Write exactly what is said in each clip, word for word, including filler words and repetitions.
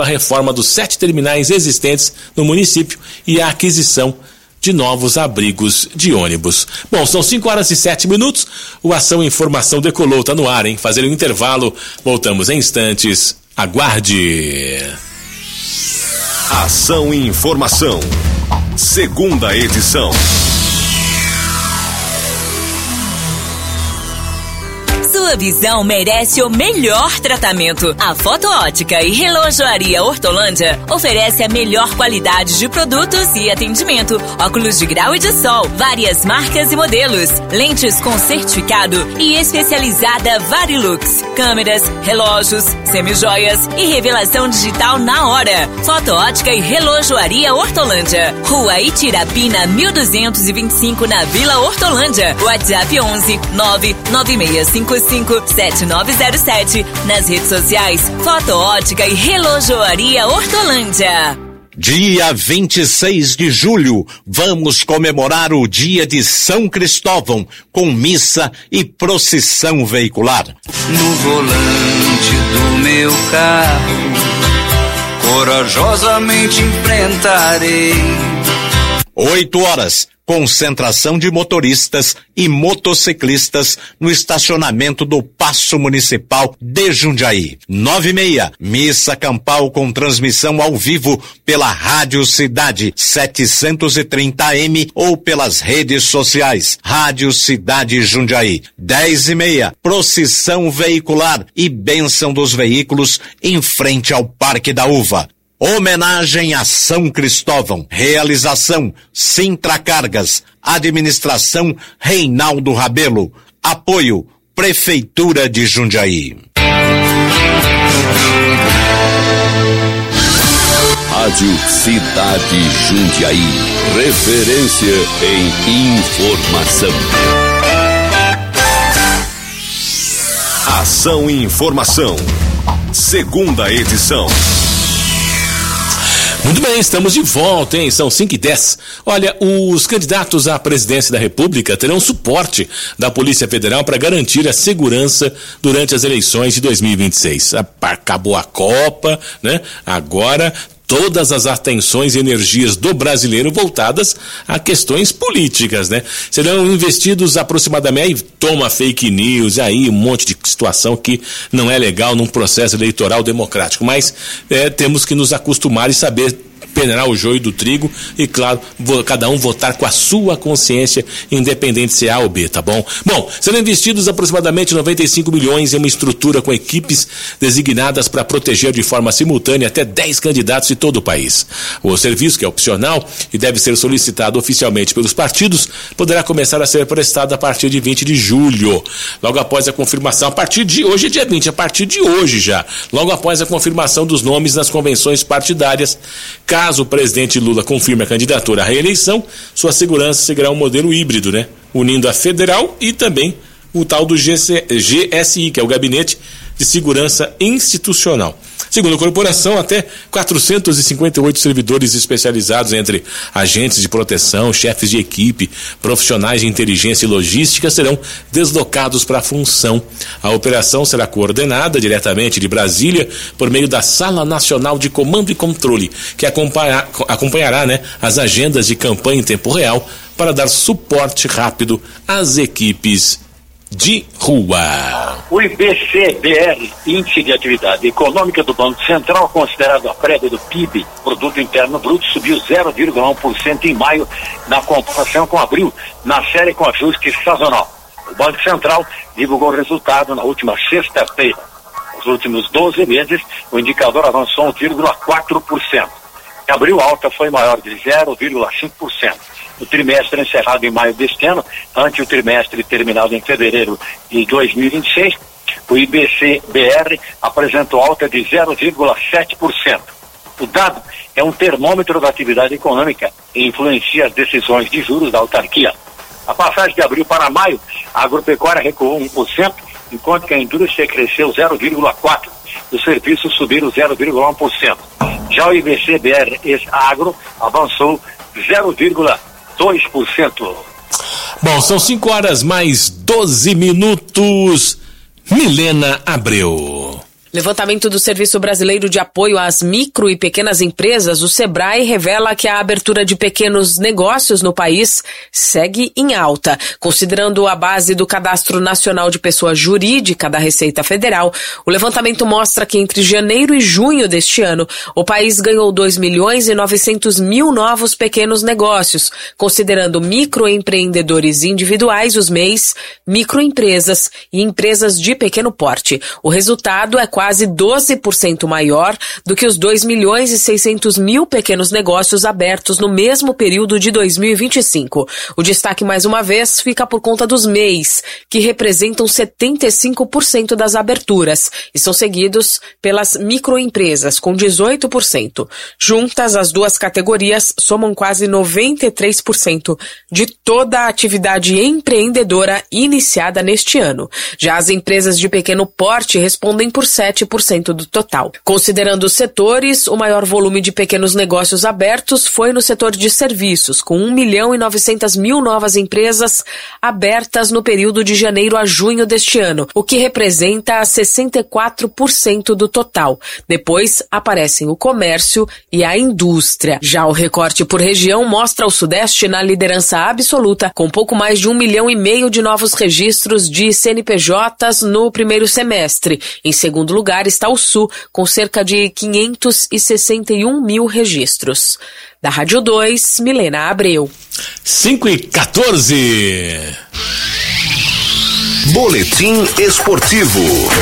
a reforma dos sete terminais existentes no município e a aquisição de novos abrigos de ônibus. Bom, são cinco horas e sete minutos, o Ação Informação decolou, tá no ar, hein? Fazendo um intervalo, voltamos em instantes, aguarde. Ação e Informação, segunda edição. Sua visão merece o melhor tratamento. A Foto Ótica e Relojoaria Hortolândia oferece a melhor qualidade de produtos e atendimento. Óculos de grau e de sol, várias marcas e modelos, lentes com certificado e especializada Varilux, câmeras, relógios, semijoias e revelação digital na hora. Foto Ótica e Relojoaria Hortolândia, Rua Itirapina mil duzentos e vinte e cinco, na Vila Hortolândia. WhatsApp onze nove nove seis cinco cinco sete nove zero sete. Nas redes sociais, Foto Ótica e Relojoaria Hortolândia. Dia vinte e seis de julho, vamos comemorar o dia de São Cristóvão, com missa e procissão veicular. No volante do meu carro, corajosamente enfrentarei. Oito horas, concentração de motoristas e motociclistas no estacionamento do Paço Municipal de Jundiaí. Nove e meia, missa campal com transmissão ao vivo pela Rádio Cidade setecentos e trinta A M ou pelas redes sociais Rádio Cidade Jundiaí. Dez e meia, procissão veicular e bênção dos veículos em frente ao Parque da Uva. Homenagem a São Cristóvão. Realização Sintra Cargas. Administração Reinaldo Rabelo. Apoio Prefeitura de Jundiaí. Rádio Cidade Jundiaí. Referência em informação. Ação e Informação, segunda edição. Muito bem, estamos de volta, hein? São cinco e dez. Olha, os candidatos à presidência da República terão suporte da Polícia Federal para garantir a segurança durante as eleições de dois mil e vinte e seis. Acabou a Copa, né? Agora todas as atenções e energias do brasileiro voltadas a questões políticas, né? Serão investidos aproximadamente, toma fake news, aí um monte de situação que não é legal num processo eleitoral democrático, mas é, temos que nos acostumar e saber peneirar o joio do trigo e, claro, cada um votar com a sua consciência, independente se é A ou B, tá bom? Bom, serão investidos aproximadamente noventa e cinco milhões em uma estrutura com equipes designadas para proteger de forma simultânea até dez candidatos de todo o país. O serviço, que é opcional e deve ser solicitado oficialmente pelos partidos, poderá começar a ser prestado a partir de vinte de julho. Logo após a confirmação, a partir de hoje é dia vinte, a partir de hoje já, logo após a confirmação dos nomes nas convenções partidárias. Caso o presidente Lula confirme a candidatura à reeleição, sua segurança seguirá um modelo híbrido, né? Unindo a federal e também o tal do G S I, que é o Gabinete de Segurança Institucional. Segundo a corporação, até quatrocentos e cinquenta e oito servidores especializados entre agentes de proteção, chefes de equipe, profissionais de inteligência e logística serão deslocados para a função. A operação será coordenada diretamente de Brasília por meio da Sala Nacional de Comando e Controle, que acompanha, acompanhará né, as agendas de campanha em tempo real para dar suporte rápido às equipes de rua. O I B C B R, Índice de Atividade Econômica do Banco Central, considerado a prévia do P I B, Produto Interno Bruto, subiu zero vírgula um por cento em maio na comparação com abril, na série com ajuste sazonal. O Banco Central divulgou o resultado na última sexta-feira. Nos últimos doze meses, o indicador avançou um vírgula quatro por cento. Em abril, a alta foi maior de zero vírgula cinco por cento. O trimestre encerrado em maio deste ano, ante o trimestre terminado em fevereiro de dois mil e vinte e seis, o I B C B R apresentou alta de zero vírgula sete por cento. O dado é um termômetro da atividade econômica e influencia as decisões de juros da autarquia. A passagem de abril para maio, a agropecuária recuou um por cento, enquanto que a indústria cresceu zero vírgula quatro por cento. Os serviços subiram zero vírgula um por cento. Já o I B C B R ex-agro avançou zero vírgula dois por cento. Bom, são cinco horas mais doze minutos. Milena Abreu. Levantamento do Serviço Brasileiro de Apoio às Micro e Pequenas Empresas, o SEBRAE, revela que a abertura de pequenos negócios no país segue em alta. Considerando a base do Cadastro Nacional de Pessoa Jurídica da Receita Federal, o levantamento mostra que entre janeiro e junho deste ano, o país ganhou dois milhões e novecentos mil novos pequenos negócios, considerando microempreendedores individuais, os M E Is, microempresas e empresas de pequeno porte. O resultado é quase doze por cento maior do que os dois milhões e seiscentos mil pequenos negócios abertos no mesmo período de dois mil e vinte e cinco. O destaque, mais uma vez, fica por conta dos M E Is, que representam setenta e cinco por cento das aberturas e são seguidos pelas microempresas, com dezoito por cento. Juntas, as duas categorias somam quase noventa e três por cento de toda a atividade empreendedora iniciada neste ano. Já as empresas de pequeno porte respondem por sete por cento do total. Considerando os setores, o maior volume de pequenos negócios abertos foi no setor de serviços, com um milhão e novecentos mil novas empresas abertas no período de janeiro a junho deste ano, o que representa sessenta e quatro por cento do total. Depois aparecem o comércio e a indústria. Já o recorte por região mostra o Sudeste na liderança absoluta, com pouco mais de um milhão e meio de novos registros de C N P Js no primeiro semestre. Em segundo lugar está o Sul, com cerca de quinhentos e sessenta e um mil registros. Da Rádio dois, Milena Abreu. cinco e quatorze. Boletim Esportivo.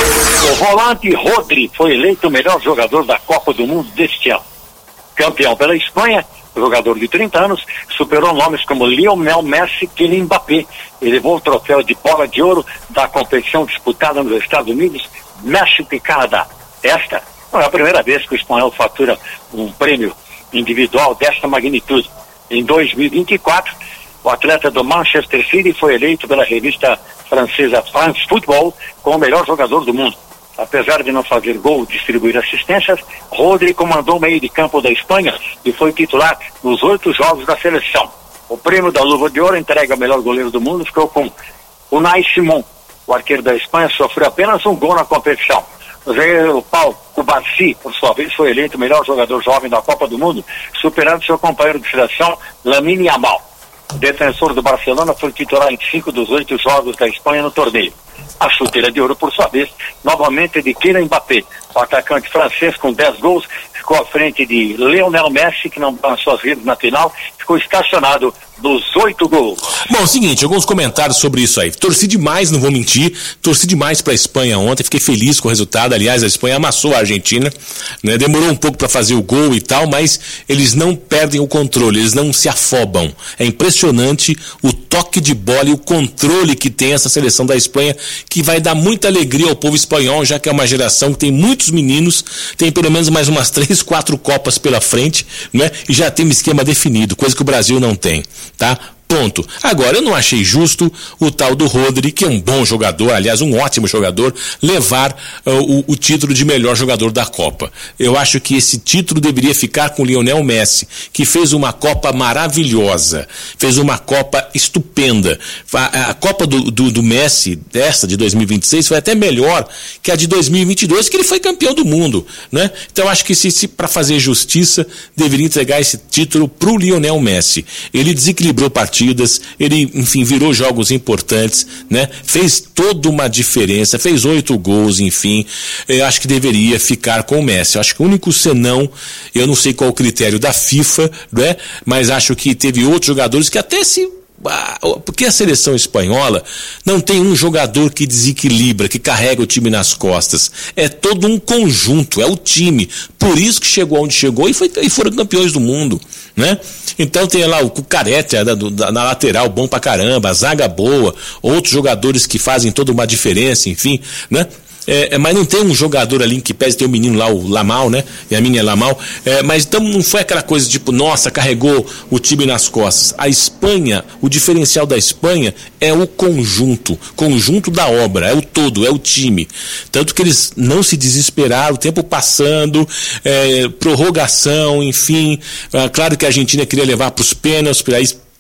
O volante Rodri foi eleito o melhor jogador da Copa do Mundo deste ano. Campeão pela Espanha, o jogador de trinta anos superou nomes como Lionel Messi e Kylian Mbappé. Ele levou o troféu de bola de ouro da competição disputada nos Estados Unidos, México e Canadá. Esta não é a primeira vez que o espanhol fatura um prêmio individual desta magnitude. Em dois mil e vinte e quatro, o atleta do Manchester City foi eleito pela revista francesa France Football como o melhor jogador do mundo. Apesar de não fazer gol e distribuir assistências, Rodri comandou o meio de campo da Espanha e foi titular nos oito jogos da seleção. O prêmio da Luva de Ouro, entregue ao melhor goleiro do mundo, ficou com Unai Simón. O arqueiro da Espanha sofreu apenas um gol na competição. O zagueiro Pau Cubarsí, por sua vez, foi eleito o melhor jogador jovem da Copa do Mundo, superando seu companheiro de seleção, Lamine Yamal. O defensor do Barcelona foi titular em cinco dos oito jogos da Espanha no torneio. A chuteira de ouro, por sua vez, novamente é de Kylian Mbappé. O atacante francês, com dez gols, ficou à frente de Lionel Messi, que não balançou as redes na final, ficou estacionado dos oito gols. Bom, é o seguinte, alguns comentários sobre isso aí. Torci demais, não vou mentir, torci demais pra Espanha ontem, fiquei feliz com o resultado. Aliás, a Espanha amassou a Argentina, né? Demorou um pouco pra fazer o gol e tal, mas eles não perdem o controle, eles não se afobam. É impressionante o toque de bola e o controle que tem essa seleção da Espanha, que vai dar muita alegria ao povo espanhol, já que é uma geração que tem muitos meninos, tem pelo menos mais umas três, quatro Copas pela frente, né? E já tem um esquema definido, coisa que o Brasil não tem, tá? Ponto. Agora, eu não achei justo o tal do Rodri, que é um bom jogador, aliás, um ótimo jogador, levar uh, o, o título de melhor jogador da Copa. Eu acho que esse título deveria ficar com o Lionel Messi, que fez uma Copa maravilhosa, fez uma Copa estupenda. A, a Copa do, do, do Messi, essa de dois mil e vinte e seis, foi até melhor que a de dois mil e vinte e dois, que ele foi campeão do mundo, né? Então, acho que se, se para fazer justiça, deveria entregar esse título pro Lionel Messi. Ele desequilibrou partidas, ele, enfim, virou jogos importantes, né? Fez toda uma diferença, fez oito gols, enfim. Eu acho que deveria ficar com o Messi. Eu acho que o único senão, eu não sei qual o critério da FIFA, né? Mas acho que teve outros jogadores que até se... Porque a seleção espanhola não tem um jogador que desequilibra, que carrega o time nas costas. É todo um conjunto, é o time. Por isso que chegou onde chegou e, foi, e foram campeões do mundo, né? Então tem lá o Cucarete da, da, na lateral, bom pra caramba, a zaga boa, outros jogadores que fazem toda uma diferença, enfim, né? É, mas não tem um jogador ali que pese, tem o um menino lá, o Lamal, né? E a minha é Lamal. É, mas então não foi aquela coisa tipo, nossa, carregou o time nas costas. A Espanha, o diferencial da Espanha é o conjunto, conjunto da obra, é o todo, é o time. Tanto que eles não se desesperaram, o tempo passando, é, prorrogação, enfim. É, claro que a Argentina queria levar para os pênaltis, para aí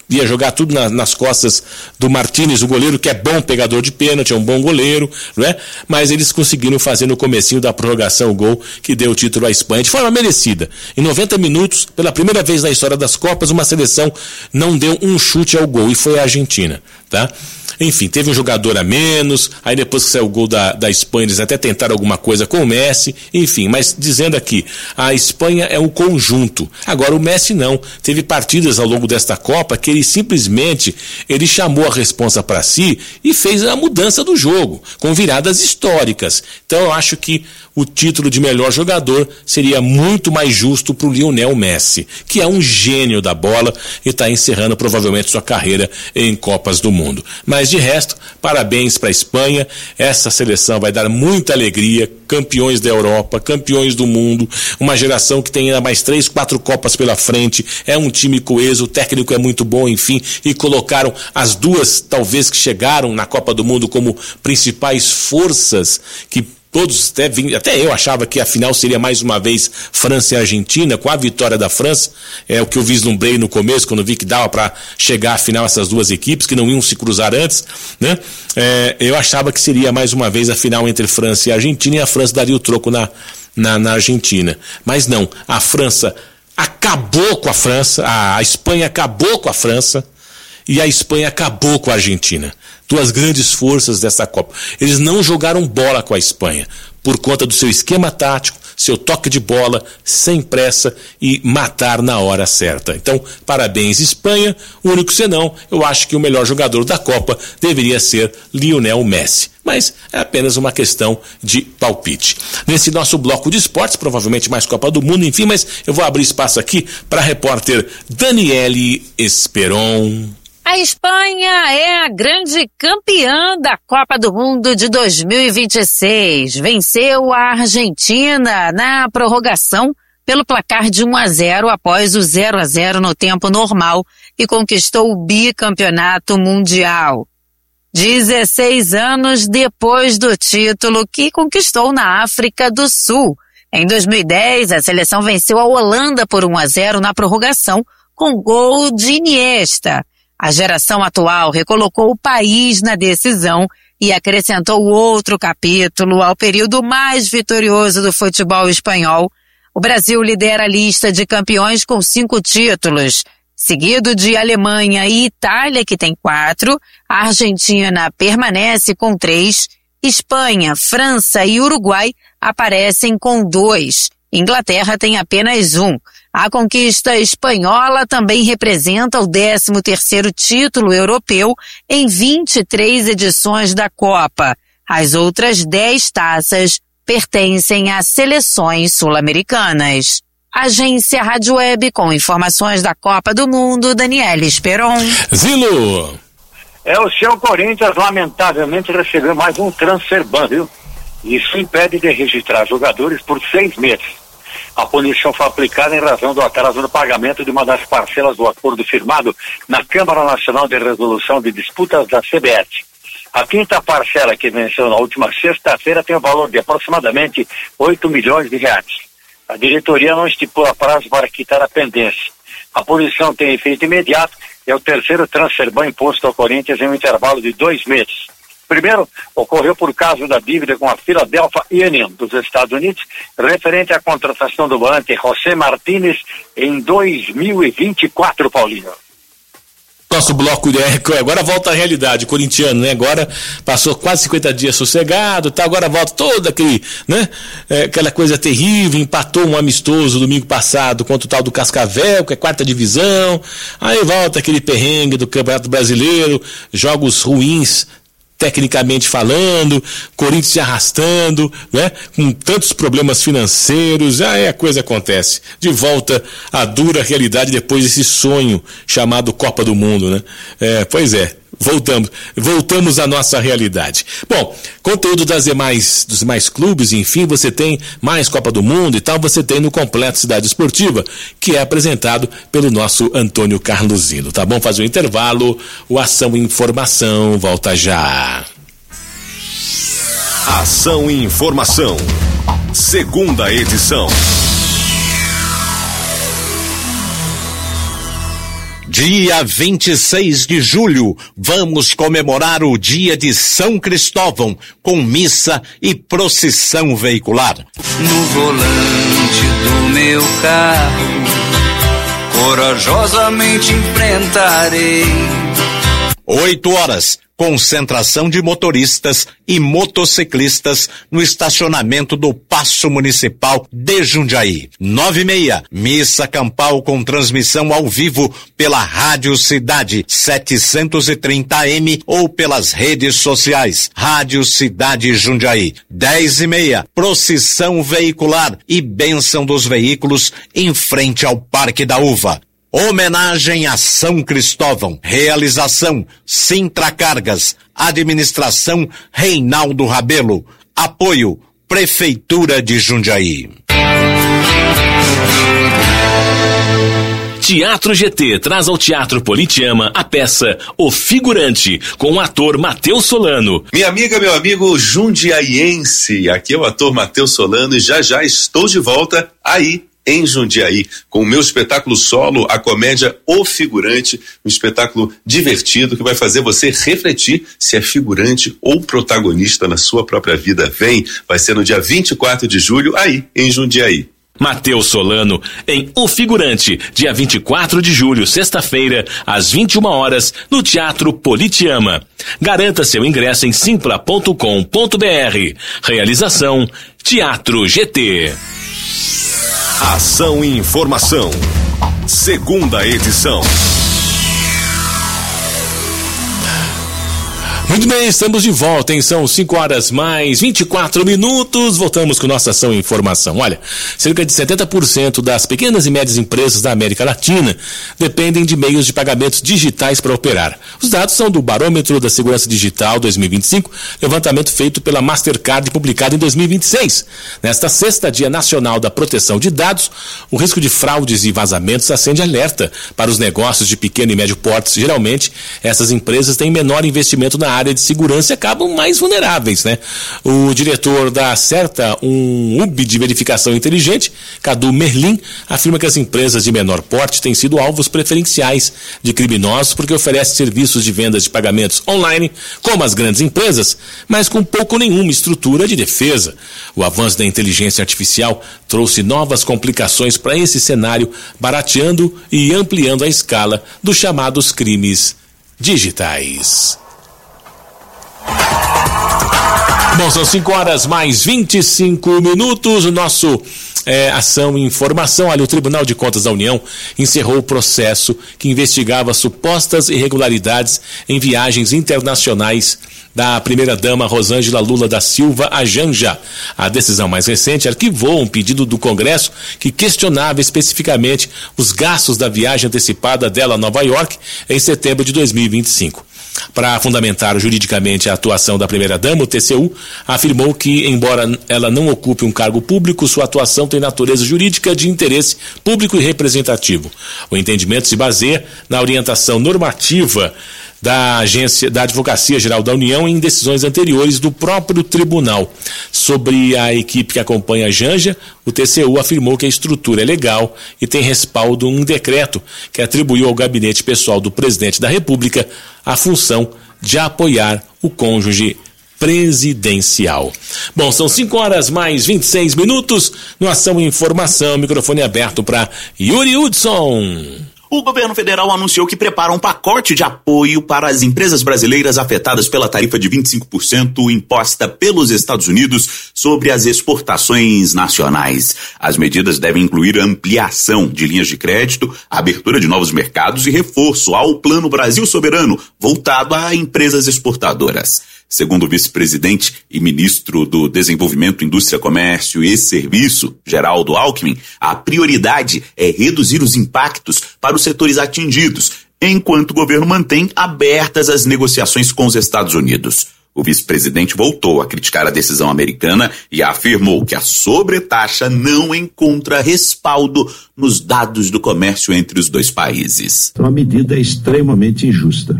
ia jogar tudo na, nas costas do Martínez, o goleiro que é bom pegador de pênalti, é um bom goleiro, não é? Mas eles conseguiram fazer no comecinho da prorrogação o gol que deu o título à Espanha, de forma merecida. Em noventa minutos, pela primeira vez na história das Copas, uma seleção não deu um chute ao gol, e foi a Argentina, tá? Enfim, teve um jogador a menos, aí depois que saiu o gol da, da Espanha, eles até tentaram alguma coisa com o Messi, enfim, mas dizendo aqui, a Espanha é um conjunto. Agora o Messi não, teve partidas ao longo desta Copa que ele simplesmente, ele chamou a responsa para si e fez a mudança do jogo, com viradas históricas. Então eu acho que o título de melhor jogador seria muito mais justo para o Lionel Messi, que é um gênio da bola e está encerrando provavelmente sua carreira em Copas do Mundo. Mas de resto, parabéns para a Espanha, essa seleção vai dar muita alegria, campeões da Europa, campeões do mundo, uma geração que tem ainda mais três, quatro Copas pela frente, é um time coeso, o técnico é muito bom, enfim, e colocaram as duas, talvez, que chegaram na Copa do Mundo como principais forças que todos, até, até eu achava que a final seria mais uma vez França e Argentina, com a vitória da França, é o que eu vislumbrei no começo, quando vi que dava para chegar à final essas duas equipes, que não iam se cruzar antes, né? É, eu achava que seria mais uma vez a final entre França e Argentina, e a França daria o troco na, na, na Argentina. Mas não, a França acabou com a França, a, a Espanha acabou com a França, e a Espanha acabou com a Argentina. Duas grandes forças dessa Copa. Eles não jogaram bola com a Espanha, por conta do seu esquema tático, seu toque de bola, sem pressa e matar na hora certa. Então, parabéns Espanha, o único senão, eu acho que o melhor jogador da Copa deveria ser Lionel Messi. Mas é apenas uma questão de palpite. Nesse nosso bloco de esportes, provavelmente mais Copa do Mundo, enfim, mas eu vou abrir espaço aqui para a repórter Daniele Esperon. A Espanha é a grande campeã da Copa do Mundo de dois mil e vinte e seis. Venceu a Argentina na prorrogação pelo placar de um a zero após o zero a zero no tempo normal e conquistou o bicampeonato mundial. dezesseis anos depois do título que conquistou na África do Sul. Em dois mil e dez, a seleção venceu a Holanda por um a zero na prorrogação com gol de Iniesta. A geração atual recolocou o país na decisão e acrescentou outro capítulo ao período mais vitorioso do futebol espanhol. O Brasil lidera a lista de campeões com cinco títulos, seguido de Alemanha e Itália, que tem quatro. A Argentina permanece com três. Espanha, França e Uruguai aparecem com dois. Inglaterra tem apenas um. A conquista espanhola também representa o décimo terceiro título europeu em vinte e três edições da Copa. As outras dez taças pertencem a seleções sul-americanas. Agência Rádio Web com informações da Copa do Mundo, Daniele Esperon. Zilo! É, o seu Corinthians lamentavelmente recebeu mais um transfer ban, viu? Isso impede de registrar jogadores por seis meses. A punição foi aplicada em razão do atraso no pagamento de uma das parcelas do acordo firmado na Câmara Nacional de Resolução de Disputas da C B F. A quinta parcela, que venceu na última sexta-feira, tem o valor de aproximadamente oito milhões de reais. A diretoria não estipula prazo para quitar a pendência. A punição tem efeito imediato e é o terceiro transfer ban imposto ao Corinthians em um intervalo de dois meses. Primeiro, ocorreu por causa da dívida com a Philadelphia Union dos Estados Unidos, referente à contratação do volante José Martínez em dois mil e vinte e quatro, Paulinho. Nosso bloco é, agora volta à realidade, corintiano, né? Agora passou quase cinquenta dias sossegado, tá? Agora volta todo aquele, né? É, aquela coisa terrível, empatou um amistoso domingo passado contra o tal do Cascavel, que é quarta divisão, aí volta aquele perrengue do Campeonato Brasileiro, jogos ruins, tecnicamente falando, Corinthians se arrastando, né? Com tantos problemas financeiros, aí a coisa acontece. De volta à dura realidade depois desse sonho chamado Copa do Mundo, né? É, pois é, voltamos, voltamos à nossa realidade. Bom, conteúdo das demais, dos demais clubes, enfim, você tem mais Copa do Mundo e tal, você tem no Completo Cidade Esportiva, que é apresentado pelo nosso Antônio Carlos Zino, tá bom? Faz um intervalo, o Ação e Informação volta já. Ação e Informação, segunda edição. Dia vinte e seis de julho, vamos comemorar o dia de São Cristóvão, com missa e procissão veicular. No volante do meu carro, corajosamente enfrentarei. Oito horas, concentração de motoristas e motociclistas no estacionamento do Paço Municipal de Jundiaí. Nove e meia, missa campal com transmissão ao vivo pela Rádio Cidade setecentos e trinta A M ou pelas redes sociais. Rádio Cidade Jundiaí. Dez e meia, procissão veicular e bênção dos veículos em frente ao Parque da Uva. Homenagem a São Cristóvão. Realização Sintra Cargas. Administração Reinaldo Rabelo. Apoio Prefeitura de Jundiaí. Teatro G T traz ao Teatro Politeama a peça O Figurante, com o ator Matheus Solano. Minha amiga, meu amigo jundiaiense, aqui é o ator Matheus Solano e já já estou de volta aí em Jundiaí, com o meu espetáculo solo, a comédia O Figurante, um espetáculo divertido que vai fazer você refletir se é figurante ou protagonista na sua própria vida. Vem, vai ser no dia vinte e quatro de julho, aí em Jundiaí. Matheus Solano em O Figurante, dia vinte e quatro de julho, sexta-feira, às vinte e uma horas, no Teatro Politeama. Garanta seu ingresso em simpla ponto com ponto br. Realização Teatro G T. Ação e Informação, segunda edição. Muito bem, estamos de volta, hein? São cinco horas mais vinte e quatro minutos. Voltamos com nossa ação e informação. Olha, cerca de setenta por cento das pequenas e médias empresas da América Latina dependem de meios de pagamentos digitais para operar. Os dados são do Barômetro da Segurança Digital dois mil e vinte e cinco, levantamento feito pela Mastercard, publicado em dois mil e vinte e seis. Nesta sexta, Dia Nacional da Proteção de Dados, o risco de fraudes e vazamentos acende alerta para os negócios de pequeno e médio porte. Geralmente, essas empresas têm menor investimento na área área de segurança e acabam mais vulneráveis, né? O diretor da Certa, um hub de verificação inteligente, Cadu Merlin, afirma que as empresas de menor porte têm sido alvos preferenciais de criminosos porque oferecem serviços de vendas de pagamentos online, como as grandes empresas, mas com pouco ou nenhuma estrutura de defesa. O avanço da inteligência artificial trouxe novas complicações para esse cenário, barateando e ampliando a escala dos chamados crimes digitais. Bom, são cinco horas mais vinte e cinco minutos. O nosso é, ação e informação. Olha, o Tribunal de Contas da União encerrou o processo que investigava supostas irregularidades em viagens internacionais da primeira-dama Rosângela Lula da Silva a Janja. A decisão mais recente arquivou um pedido do Congresso que questionava especificamente os gastos da viagem antecipada dela a Nova York em setembro de dois mil e vinte e cinco. Para fundamentar juridicamente a atuação da primeira-dama, o T C U afirmou que, embora ela não ocupe um cargo público, sua atuação tem natureza jurídica de interesse público e representativo. O entendimento se baseia na orientação normativa da agência da Advocacia Geral da União em decisões anteriores do próprio tribunal. Sobre a equipe que acompanha a Janja, o T C U afirmou que a estrutura é legal e tem respaldo um decreto que atribuiu ao gabinete pessoal do presidente da República a função de apoiar o cônjuge presidencial. Bom, são cinco horas mais vinte e seis minutos no Ação e Informação, microfone aberto para Yuri Hudson. O governo federal anunciou que prepara um pacote de apoio para as empresas brasileiras afetadas pela tarifa de vinte e cinco por cento imposta pelos Estados Unidos sobre as exportações nacionais. As medidas devem incluir ampliação de linhas de crédito, abertura de novos mercados e reforço ao Plano Brasil Soberano, voltado a empresas exportadoras. Segundo o vice-presidente e ministro do Desenvolvimento, Indústria, Comércio e Serviço, Geraldo Alckmin, a prioridade é reduzir os impactos para os setores atingidos, enquanto o governo mantém abertas as negociações com os Estados Unidos. O vice-presidente voltou a criticar a decisão americana e afirmou que a sobretaxa não encontra respaldo nos dados do comércio entre os dois países. Uma medida extremamente injusta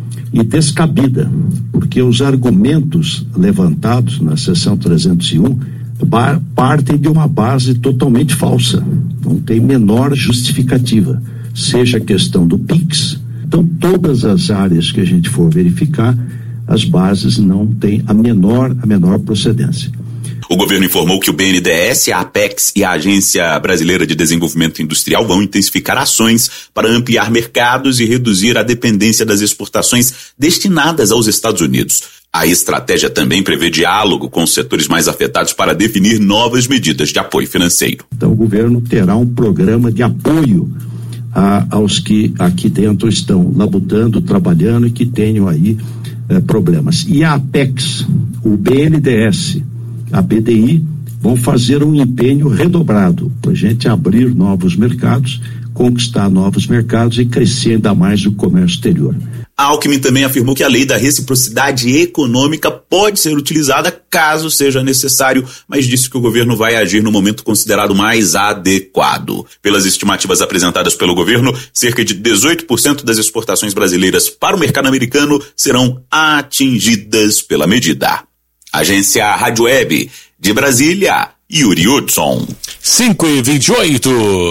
e descabida, porque os argumentos levantados na seção trezentos e um partem de uma base totalmente falsa, não tem menor justificativa. seja a questão do Pix. Então, todas as áreas que a gente for verificar, as bases não têm a menor, a menor procedência. O governo informou que o B N D E S, a Apex e a Agência Brasileira de Desenvolvimento Industrial vão intensificar ações para ampliar mercados e reduzir a dependência das exportações destinadas aos Estados Unidos. A estratégia também prevê diálogo com os setores mais afetados para definir novas medidas de apoio financeiro. Então, o governo terá um programa de apoio a, aos que aqui dentro estão labutando, trabalhando e que tenham aí eh, problemas. E a Apex, o B N D E S, a B D I, vão fazer um empenho redobrado para a gente abrir novos mercados, conquistar novos mercados e crescer ainda mais o comércio exterior. A Alckmin também afirmou que a lei da reciprocidade econômica pode ser utilizada caso seja necessário, mas disse que o governo vai agir no momento considerado mais adequado. Pelas estimativas apresentadas pelo governo, cerca de dezoito por cento das exportações brasileiras para o mercado americano serão atingidas pela medida. Agência Rádio Web de Brasília, Yuri Hudson. cinco e vinte e oito.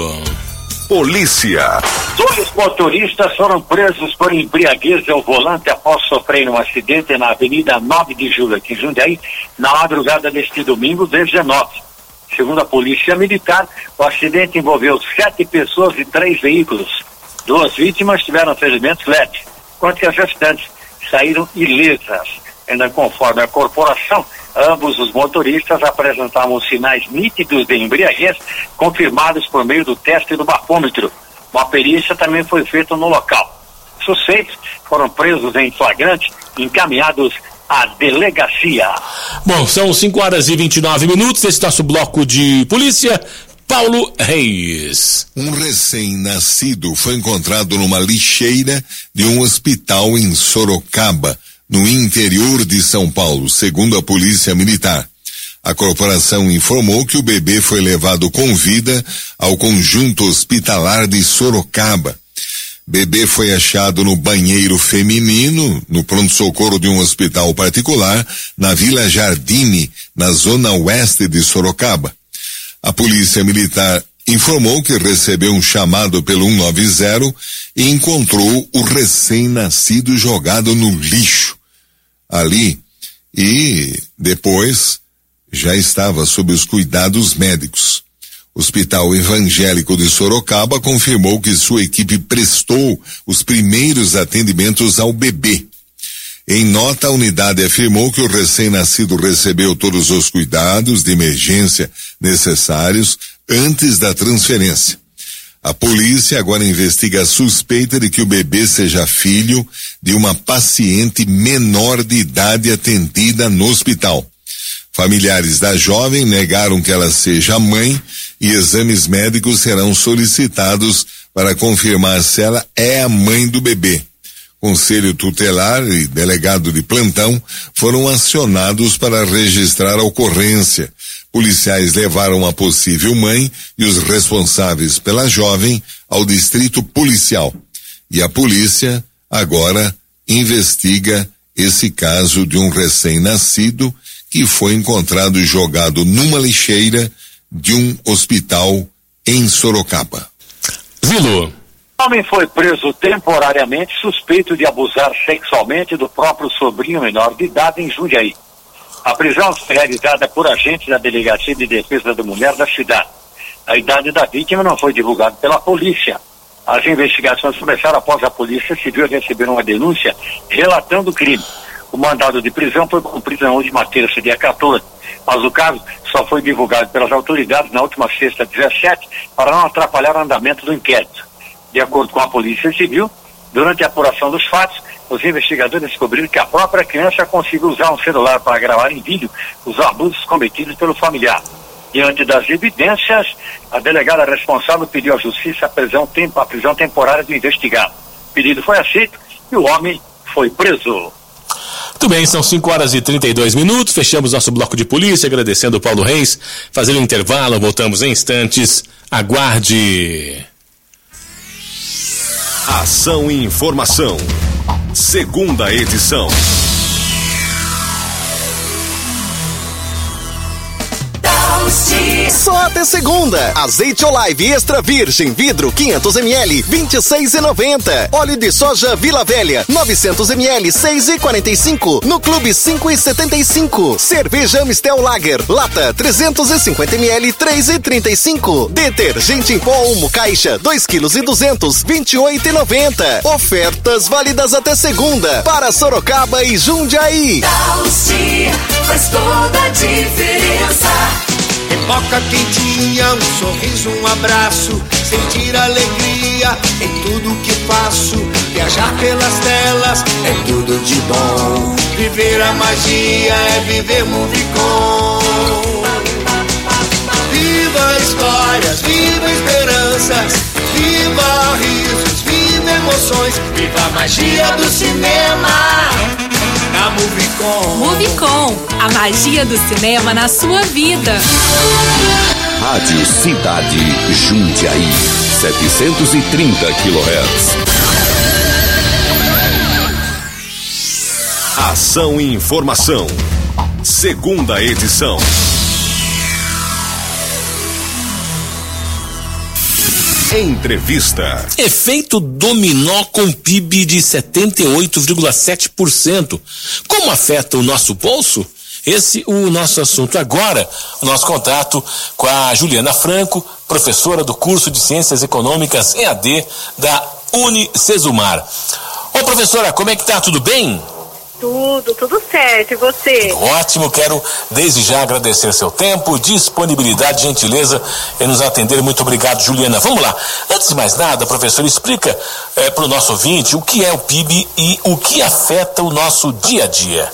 Polícia. Dois motoristas foram presos por embriaguez ao volante após sofrerem um acidente na Avenida nove de julho, aqui em Jundiaí, na madrugada deste domingo, dezenove. Segundo a Polícia Militar, o acidente envolveu sete pessoas e três veículos. Duas vítimas tiveram ferimentos leves, enquanto que as restantes saíram ilesas. Ainda conforme a corporação, ambos os motoristas apresentavam sinais nítidos de embriaguez, confirmados por meio do teste do bafômetro. Uma perícia também foi feita no local. Suspeitos foram presos em flagrante e encaminhados à delegacia. Bom, são cinco horas e vinte e nove minutos, esse nosso bloco de polícia. Paulo Reis. Um recém-nascido foi encontrado numa lixeira de um hospital em Sorocaba, no interior de São Paulo, segundo a Polícia Militar. A corporação informou que o bebê foi levado com vida ao conjunto hospitalar de Sorocaba. Bebê foi achado no banheiro feminino, no pronto-socorro de um hospital particular, na Vila Jardine, na zona oeste de Sorocaba. A Polícia Militar informou que recebeu um chamado pelo cento e noventa e encontrou o recém-nascido jogado no lixo ali, e depois já estava sob os cuidados médicos. O Hospital Evangélico de Sorocaba confirmou que sua equipe prestou os primeiros atendimentos ao bebê. Em nota, a unidade afirmou que o recém-nascido recebeu todos os cuidados de emergência necessários antes da transferência. A polícia agora investiga a suspeita de que o bebê seja filho de uma paciente menor de idade atendida no hospital. Familiares da jovem negaram que ela seja a mãe e exames médicos serão solicitados para confirmar se ela é a mãe do bebê. Conselho tutelar e delegado de plantão foram acionados para registrar a ocorrência. Policiais levaram a possível mãe e os responsáveis pela jovem ao distrito policial. E a polícia agora investiga esse caso de um recém-nascido que foi encontrado jogado numa lixeira de um hospital em Sorocaba. Zilo. O homem foi preso temporariamente suspeito de abusar sexualmente do próprio sobrinho menor de idade em Jundiaí. A prisão foi realizada por agentes da Delegacia de Defesa da Mulher da cidade. A idade da vítima não foi divulgada pela polícia. As investigações começaram após a Polícia Civil receber uma denúncia relatando o crime. O mandado de prisão foi cumprido na última terça, dia quatorze, mas o caso só foi divulgado pelas autoridades na última sexta, dezessete, para não atrapalhar o andamento do inquérito. De acordo com a Polícia Civil, durante a apuração dos fatos, os investigadores descobriram que a própria criança conseguiu usar um celular para gravar em vídeo os abusos cometidos pelo familiar. Diante das evidências, a delegada responsável pediu à Justiça a prisão, a prisão temporária do investigado. O pedido foi aceito e o homem foi preso. Muito bem, são cinco horas e trinta e dois minutos, fechamos nosso bloco de polícia, agradecendo o Paulo Reis, fazendo um intervalo, voltamos em instantes, aguarde. Ação e Informação, segunda edição. Só até segunda. Azeite Olive extra virgem vidro quinhentos mililitros vinte e seis reais e noventa centavos. Óleo de soja Vila Velha novecentos mililitros seis reais e quarenta e cinco centavos. No Clube cinco reais e setenta e cinco centavos. Cerveja Mistel Lager lata trezentos e cinquenta mililitros três reais e trinta e cinco centavos. Detergente em pó Omo Caixa dois quilos e duzentos vinte e oito reais e noventa centavos. Ofertas válidas até segunda para Sorocaba e Jundiaí. Dalci faz toda a diferença. Pipoca quentinha, um sorriso, um abraço, sentir alegria em tudo que faço. Viajar pelas telas é tudo de bom. Viver a magia é viver Movicon. Viva histórias, viva esperanças, viva risos, viva emoções, viva a magia do cinema. Na Movicon. Movicon, a magia do cinema na sua vida. Rádio Cidade Jundiaí, setecentos e trinta quilohertz. Ação e Informação, segunda edição. Entrevista. Efeito dominó com P I B de setenta e oito vírgula sete por cento. Como afeta o nosso bolso? Esse é o nosso assunto agora. O nosso contato com a Juliana Franco, professora do curso de Ciências Econômicas E A D da Unicesumar. Ô professora, como é que tá? Tudo bem? Tudo, tudo certo. E você? Ótimo, quero desde já agradecer seu tempo, disponibilidade, gentileza em nos atender. Muito obrigado, Juliana. Vamos lá. Antes de mais nada, professor, explica é, para o nosso ouvinte o que é o P I B e o que afeta o nosso dia a dia.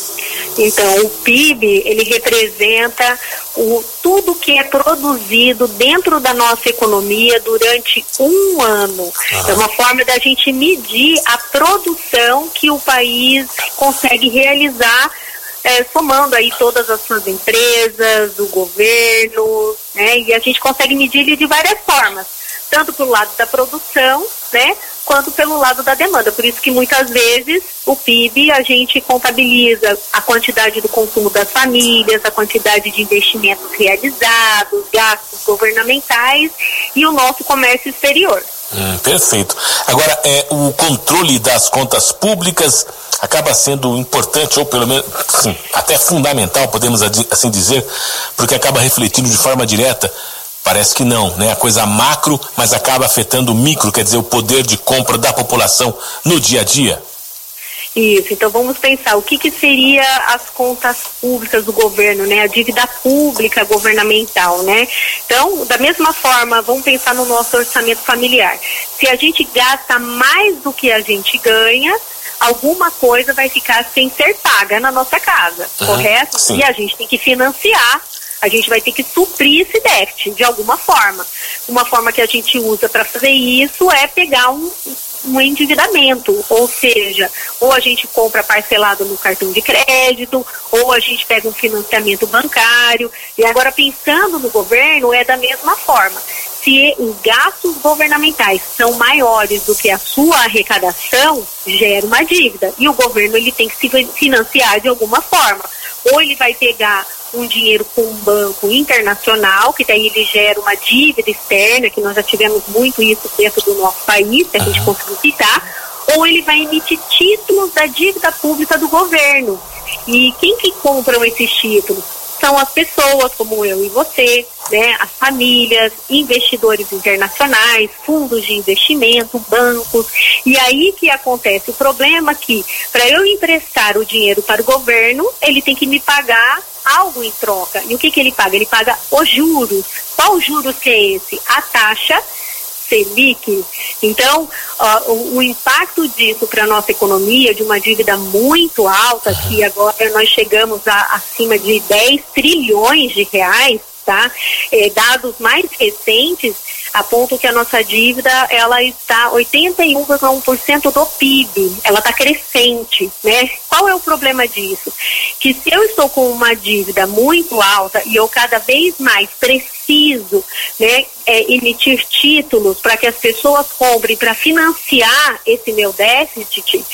Então, o P I B, ele representa o, tudo que é produzido dentro da nossa economia durante um ano. Ah. É uma forma da gente medir a produção que o país consegue realizar, é, somando aí todas as suas empresas, o governo, né? E a gente consegue medir ele de várias formas, tanto pelo lado da produção, né, quanto pelo lado da demanda. Por isso que muitas vezes o P I B a gente contabiliza a quantidade do consumo das famílias, a quantidade de investimentos realizados, gastos governamentais e o nosso comércio exterior. Hum, perfeito. Agora, é, o controle das contas públicas acaba sendo importante, ou pelo menos sim, até fundamental, podemos assim dizer, porque acaba refletindo de forma direta. Parece que não, né? A coisa macro, mas acaba afetando o micro, quer dizer, o poder de compra da população no dia a dia. Isso, então vamos pensar, o que que seria as contas públicas do governo, né? A dívida pública governamental, né? Então, da mesma forma, vamos pensar no nosso orçamento familiar. Se a gente gasta mais do que a gente ganha, alguma coisa vai ficar sem ser paga na nossa casa, uhum, correto? Sim. E a gente tem que financiar. A gente vai ter que suprir esse déficit de alguma forma. Uma forma que a gente usa para fazer isso é pegar um, um endividamento, ou seja, ou a gente compra parcelado no cartão de crédito, ou a gente pega um financiamento bancário. E agora, pensando no governo, é da mesma forma. Se os gastos governamentais são maiores do que a sua arrecadação, gera uma dívida. E o governo ele tem que se financiar de alguma forma. Ou ele vai pegar um dinheiro com um banco internacional, que daí ele gera uma dívida externa, que nós já tivemos muito isso dentro do nosso país, que a gente conseguiu citar, ou ele vai emitir títulos da dívida pública do governo. E quem que compram esses títulos? São as pessoas como eu e você, né? As famílias, investidores internacionais, fundos de investimento, bancos. E aí que acontece o problema que, para eu emprestar o dinheiro para o governo, ele tem que me pagar algo em troca. E o que que ele paga? Ele paga os juros. Qual os juros que é esse? A taxa Selic. Então, uh, o, o impacto disso para a nossa economia, de uma dívida muito alta, que agora nós chegamos a acima de dez trilhões de reais, tá? É, dados mais recentes apontam que a nossa dívida, ela está oitenta e um vírgula um por cento do P I B, ela está crescente, né? Qual é o problema disso? Que se eu estou com uma dívida muito alta e eu cada vez mais preciso, né, é, emitir títulos para que as pessoas comprem para financiar esse meu déficit,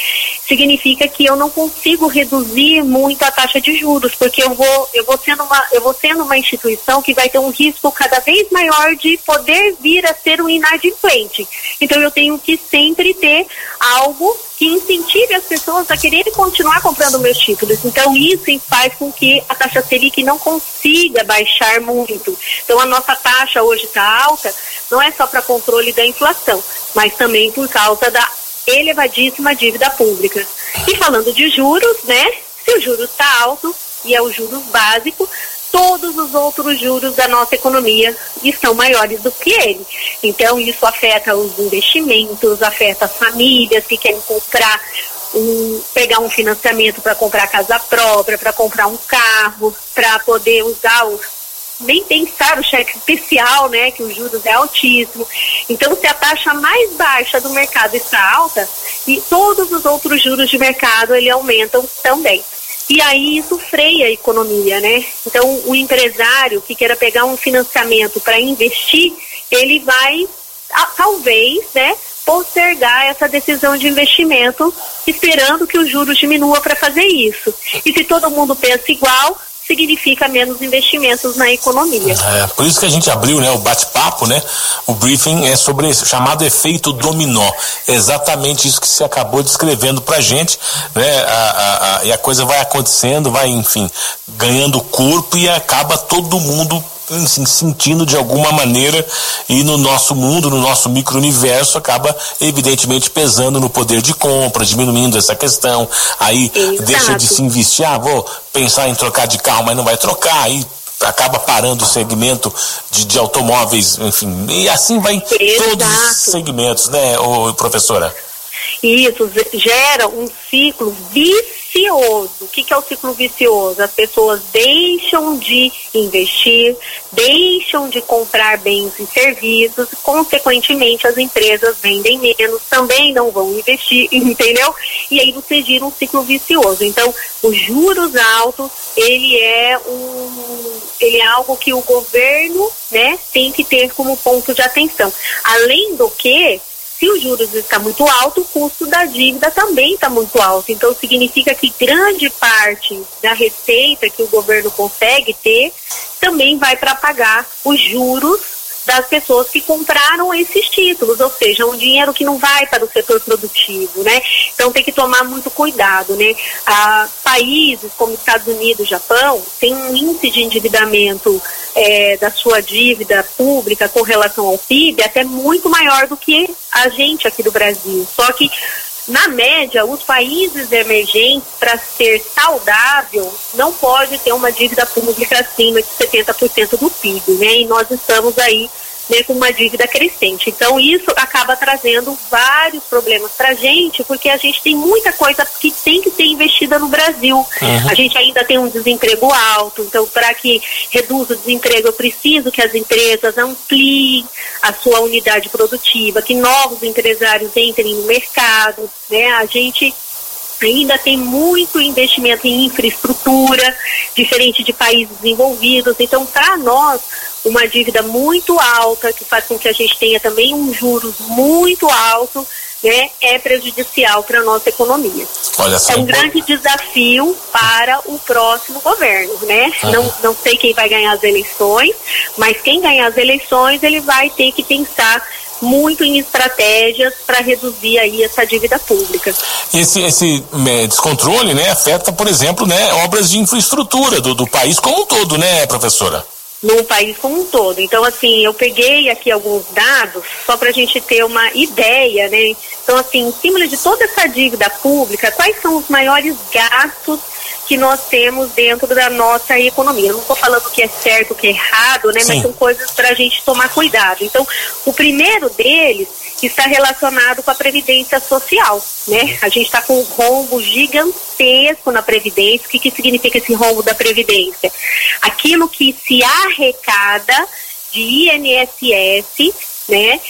significa que eu não consigo reduzir muito a taxa de juros, porque eu vou, eu vou sendo uma, eu vou sendo uma instituição que vai ter um risco cada vez maior de poder vir a ser um inadimplente. Então eu tenho que sempre ter algo que incentive as pessoas a quererem continuar comprando meus títulos. Então isso faz com que a taxa Selic não consiga baixar muito. Então a nossa taxa hoje está alta, não é só para controle da inflação, mas também por causa da elevadíssima dívida pública. E falando de juros, né? Se o juros está alto, e é o juros básico, todos os outros juros da nossa economia estão maiores do que ele. Então isso afeta os investimentos, afeta as famílias que querem comprar, um, pegar um financiamento para comprar casa própria, para comprar um carro, para poder usar os nem pensar o cheque especial, né, que os juros é altíssimo. Então, se a taxa mais baixa do mercado está alta, e todos os outros juros de mercado, ele aumentam também. E aí isso freia a economia, né? Então, o empresário que queira pegar um financiamento para investir, ele vai, a, talvez, né, postergar essa decisão de investimento, esperando que os juros diminuam para fazer isso. E se todo mundo pensa igual, significa menos investimentos na economia. É, por isso que a gente abriu, né, o bate-papo, né, o briefing é sobre esse chamado efeito dominó, exatamente isso que você acabou descrevendo pra gente, né, a, a, a, e a coisa vai acontecendo, vai, enfim, ganhando corpo e acaba todo mundo assim, sentindo de alguma maneira, e no nosso mundo, no nosso micro-universo, acaba evidentemente pesando no poder de compra, diminuindo essa questão, aí Exato. Deixa de se investir, ah, vou pensar em trocar de carro, mas não vai trocar, aí acaba parando o segmento de, de automóveis, enfim, e assim vai em todos os segmentos, né, ô, professora? Isso gera um ciclo vicioso. O que, que é o ciclo vicioso? As pessoas deixam de investir, deixam de comprar bens e serviços, consequentemente as empresas vendem menos, também não vão investir, entendeu? E aí você gira um ciclo vicioso. Então, os juros altos, ele é um, ele é algo que o governo, né, tem que ter como ponto de atenção. Além do que, se os juros está muito alto, o custo da dívida também está muito alto. Então, significa que grande parte da receita que o governo consegue ter também vai para pagar os juros das pessoas que compraram esses títulos, ou seja, um dinheiro que não vai para o setor produtivo, né? Então tem que tomar muito cuidado, né? Ah, países como Estados Unidos, Japão, tem um índice de endividamento é, da sua dívida pública com relação ao P I B até muito maior do que a gente aqui do Brasil. Só que na média, os países emergentes, para ser saudável, não pode ter uma dívida pública acima de setenta por cento do P I B, né? E nós estamos aí, né, com uma dívida crescente. Então, isso acaba trazendo vários problemas para a gente, porque a gente tem muita coisa que tem que ser investida no Brasil. Uhum. A gente ainda tem um desemprego alto, então, para que reduza o desemprego, eu preciso que as empresas ampliem a sua unidade produtiva, que novos empresários entrem no mercado, né? A gente ainda tem muito investimento em infraestrutura, diferente de países desenvolvidos. Então, para nós, uma dívida muito alta, que faz com que a gente tenha também um juros muito alto, né, é prejudicial para a nossa economia. Olha só, é um grande desafio para o próximo governo, né? Uhum. Não, não sei quem vai ganhar as eleições, mas quem ganhar as eleições, ele vai ter que pensar muito em estratégias para reduzir aí essa dívida pública. Esse, esse é, descontrole, né, afeta, por exemplo, né, obras de infraestrutura do, do país como um todo, né, professora? No país como um todo. Então, assim, eu peguei aqui alguns dados só para a gente ter uma ideia, né? Então, assim, em cima de toda essa dívida pública, quais são os maiores gastos que nós temos dentro da nossa economia? Eu não estou falando que é certo, o que é errado, né? Sim. Mas são coisas para a gente tomar cuidado. Então, o primeiro deles está relacionado com a Previdência Social, né? A gente está com um rombo gigantesco na Previdência. O que, que significa esse rombo da Previdência? Aquilo que se arrecada de I N S S, né,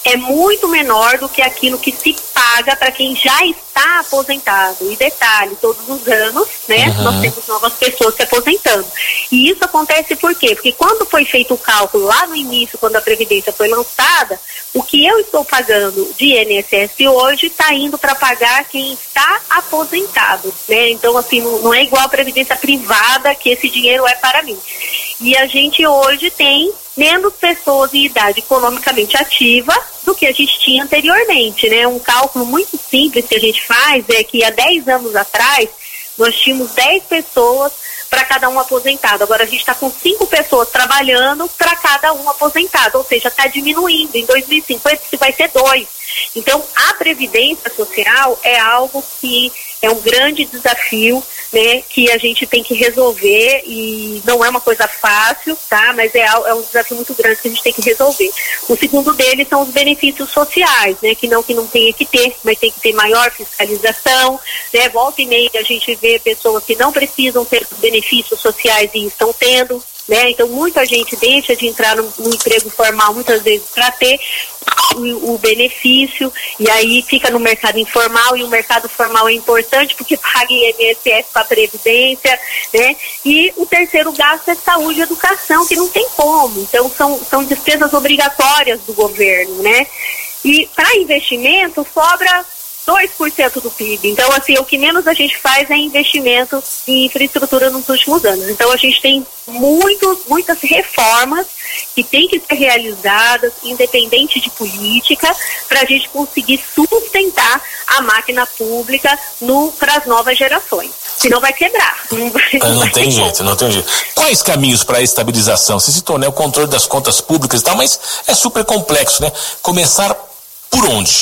é muito menor do que aquilo que se paga para quem já está aposentado. E detalhe, todos os anos, né, uhum. nós temos novas pessoas se aposentando. E isso acontece por quê? Porque quando foi feito o cálculo lá no início, quando a Previdência foi lançada, o que eu estou pagando de I N S S hoje está indo para pagar quem está aposentado, né? Então, assim, não, não é igual a Previdência privada, que esse dinheiro é para mim. E a gente hoje tem menos pessoas em idade economicamente ativa do que a gente tinha anteriormente, né? Um cálculo muito simples que a gente faz é que há dez anos atrás nós tínhamos dez pessoas para cada um aposentado. Agora a gente está com cinco pessoas trabalhando para cada um aposentado, ou seja, está diminuindo. Em dois mil e cinquenta isso vai ser dois. Então, a Previdência Social é algo que é um grande desafio, né, que a gente tem que resolver, e não é uma coisa fácil, tá? Mas é, é um desafio muito grande que a gente tem que resolver. O segundo deles são os benefícios sociais, né, que não que não tenha que ter, mas tem que ter maior fiscalização, né? Volta e meia a gente vê pessoas que não precisam ter benefícios sociais e estão tendo, né? Então muita gente deixa de entrar no, no emprego formal muitas vezes para ter o, o benefício, e aí fica no mercado informal, e o mercado formal é importante porque paga I N S S para a Previdência, né? E o terceiro gasto é saúde e educação, que não tem como. Então são, são despesas obrigatórias do governo, né? E para investimento sobra dois por cento do P I B. Então, assim, o que menos a gente faz é investimento em infraestrutura nos últimos anos. Então, a gente tem muito, muitas reformas que têm que ser realizadas, independente de política, para a gente conseguir sustentar a máquina pública para as novas gerações. Senão vai quebrar. Não, vai, não, não vai tem jeito, como. não tem jeito. Quais caminhos para a estabilização? Você citou, né, o controle das contas públicas e tal, mas é super complexo, né? Começar por onde?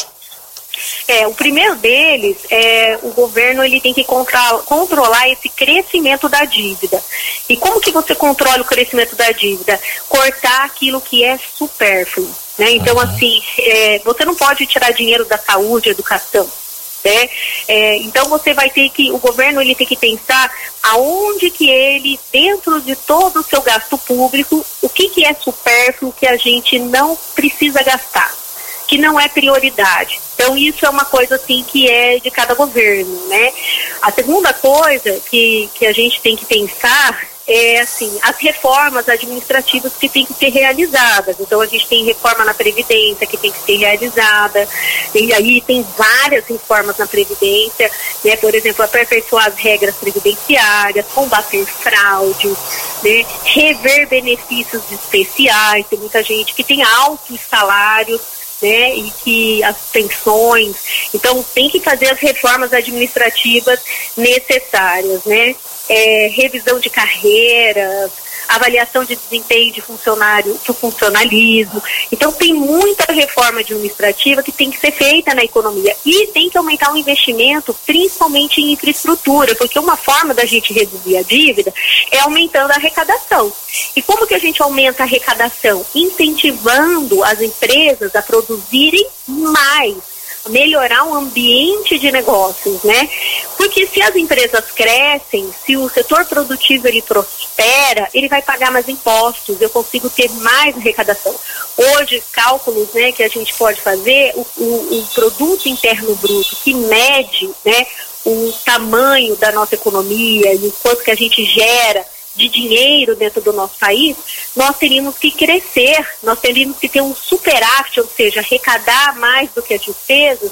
É, o primeiro deles é o governo, ele tem que controlar, controlar esse crescimento da dívida. E como que você controla o crescimento da dívida? Cortar aquilo que é supérfluo, né? Então, assim, é, você não pode tirar dinheiro da saúde, educação, né? É, então você vai ter que, o governo ele tem que pensar aonde que ele, dentro de todo o seu gasto público, o que que é supérfluo que a gente não precisa gastar, que não é prioridade. Então isso é uma coisa assim que é de cada governo, né? A segunda coisa que, que a gente tem que pensar é assim, as reformas administrativas que têm que ser realizadas. Então a gente tem reforma na Previdência que tem que ser realizada, e aí tem várias reformas na Previdência, né? Por exemplo, aperfeiçoar as regras previdenciárias, combater fraude, né? Rever benefícios especiais. Tem muita gente que tem altos salários, né, e que as pensões, então tem que fazer as reformas administrativas necessárias, né, é, revisão de carreiras, avaliação de desempenho de funcionário, do funcionalismo. Então tem muita reforma administrativa que tem que ser feita na economia, e tem que aumentar o investimento, principalmente em infraestrutura, porque uma forma da gente reduzir a dívida é aumentando a arrecadação. E como que a gente aumenta a arrecadação? Incentivando as empresas a produzirem mais, melhorar o ambiente de negócios, né? Porque se as empresas crescem, se o setor produtivo ele prospera, ele vai pagar mais impostos, eu consigo ter mais arrecadação. Hoje, cálculos, né, que a gente pode fazer, o, o, o produto interno bruto que mede, né, o tamanho da nossa economia e o quanto que a gente gera de dinheiro dentro do nosso país, nós teríamos que crescer, nós teríamos que ter um superávit, ou seja, arrecadar mais do que as despesas,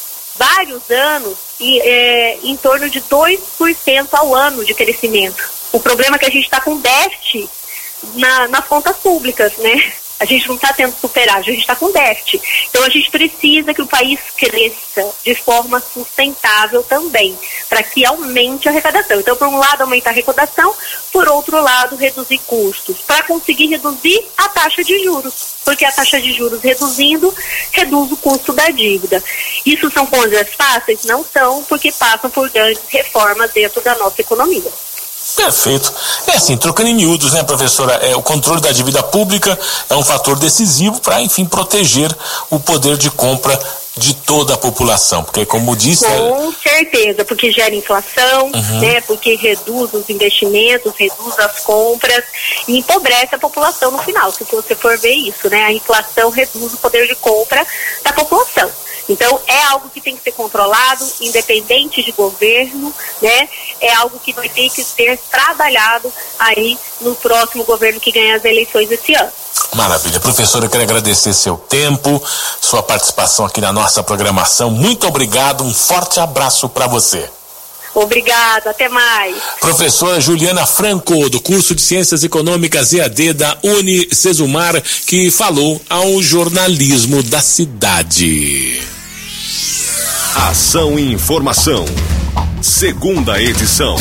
vários anos, e, é, em torno de dois por cento ao ano de crescimento. O problema é que a gente está com déficit na, nas contas públicas, né? A gente não está tendo superávit, a gente está com déficit. Então a gente precisa que o país cresça de forma sustentável também, para que aumente a arrecadação. Então, por um lado, aumentar a arrecadação, por outro lado, reduzir custos, para conseguir reduzir a taxa de juros, porque a taxa de juros reduzindo, reduz o custo da dívida. Isso são coisas fáceis? Não são, porque passam por grandes reformas dentro da nossa economia. Perfeito. É assim, trocando em miúdos, né, professora, é, o controle da dívida pública é um fator decisivo para, enfim, proteger o poder de compra de toda a população, porque como disse... Com certeza, porque gera inflação, uhum. né, porque reduz os investimentos, reduz as compras e empobrece a população no final, se você for ver isso, né, a inflação reduz o poder de compra da população. Então, é algo que tem que ser controlado, independente de governo, né? É algo que vai ter que ser trabalhado aí no próximo governo que ganhar as eleições esse ano. Maravilha. Professora, eu quero agradecer seu tempo, sua participação aqui na nossa programação. Muito obrigado, um forte abraço para você. Obrigado, até mais. Professora Juliana Franco, do curso de Ciências Econômicas E A D da Unicesumar, que falou ao jornalismo da cidade. Ação e Informação, segunda edição.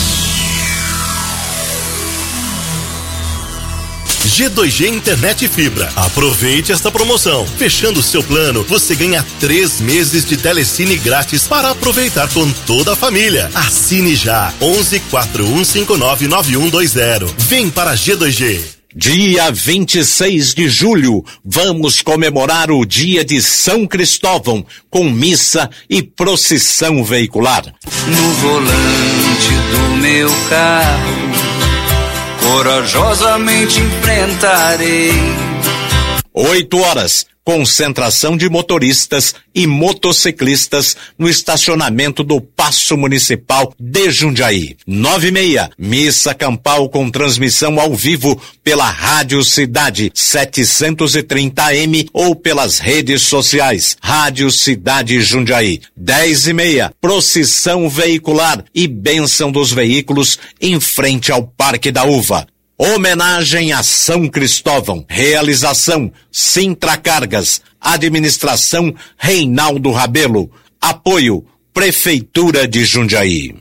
G dois G Internet e Fibra. Aproveite esta promoção. Fechando seu plano, você ganha três meses de telecine grátis para aproveitar com toda a família. Assine já. onze quatro um cinco nove nove um dois zero. Vem para G dois G. Dia vinte e seis de julho, vamos comemorar o dia de São Cristóvão, com missa e procissão veicular. No volante do meu carro, corajosamente enfrentarei. Oito horas, concentração de motoristas e motociclistas no estacionamento do Paço Municipal de Jundiaí. Nove e meia, missa campal com transmissão ao vivo pela Rádio Cidade setecentos e trinta A M ou pelas redes sociais Rádio Cidade Jundiaí. Dez e meia, procissão veicular e bênção dos veículos em frente ao Parque da Uva. Homenagem a São Cristóvão. Realização Sintra Cargas. Administração Reinaldo Rabelo. Apoio Prefeitura de Jundiaí.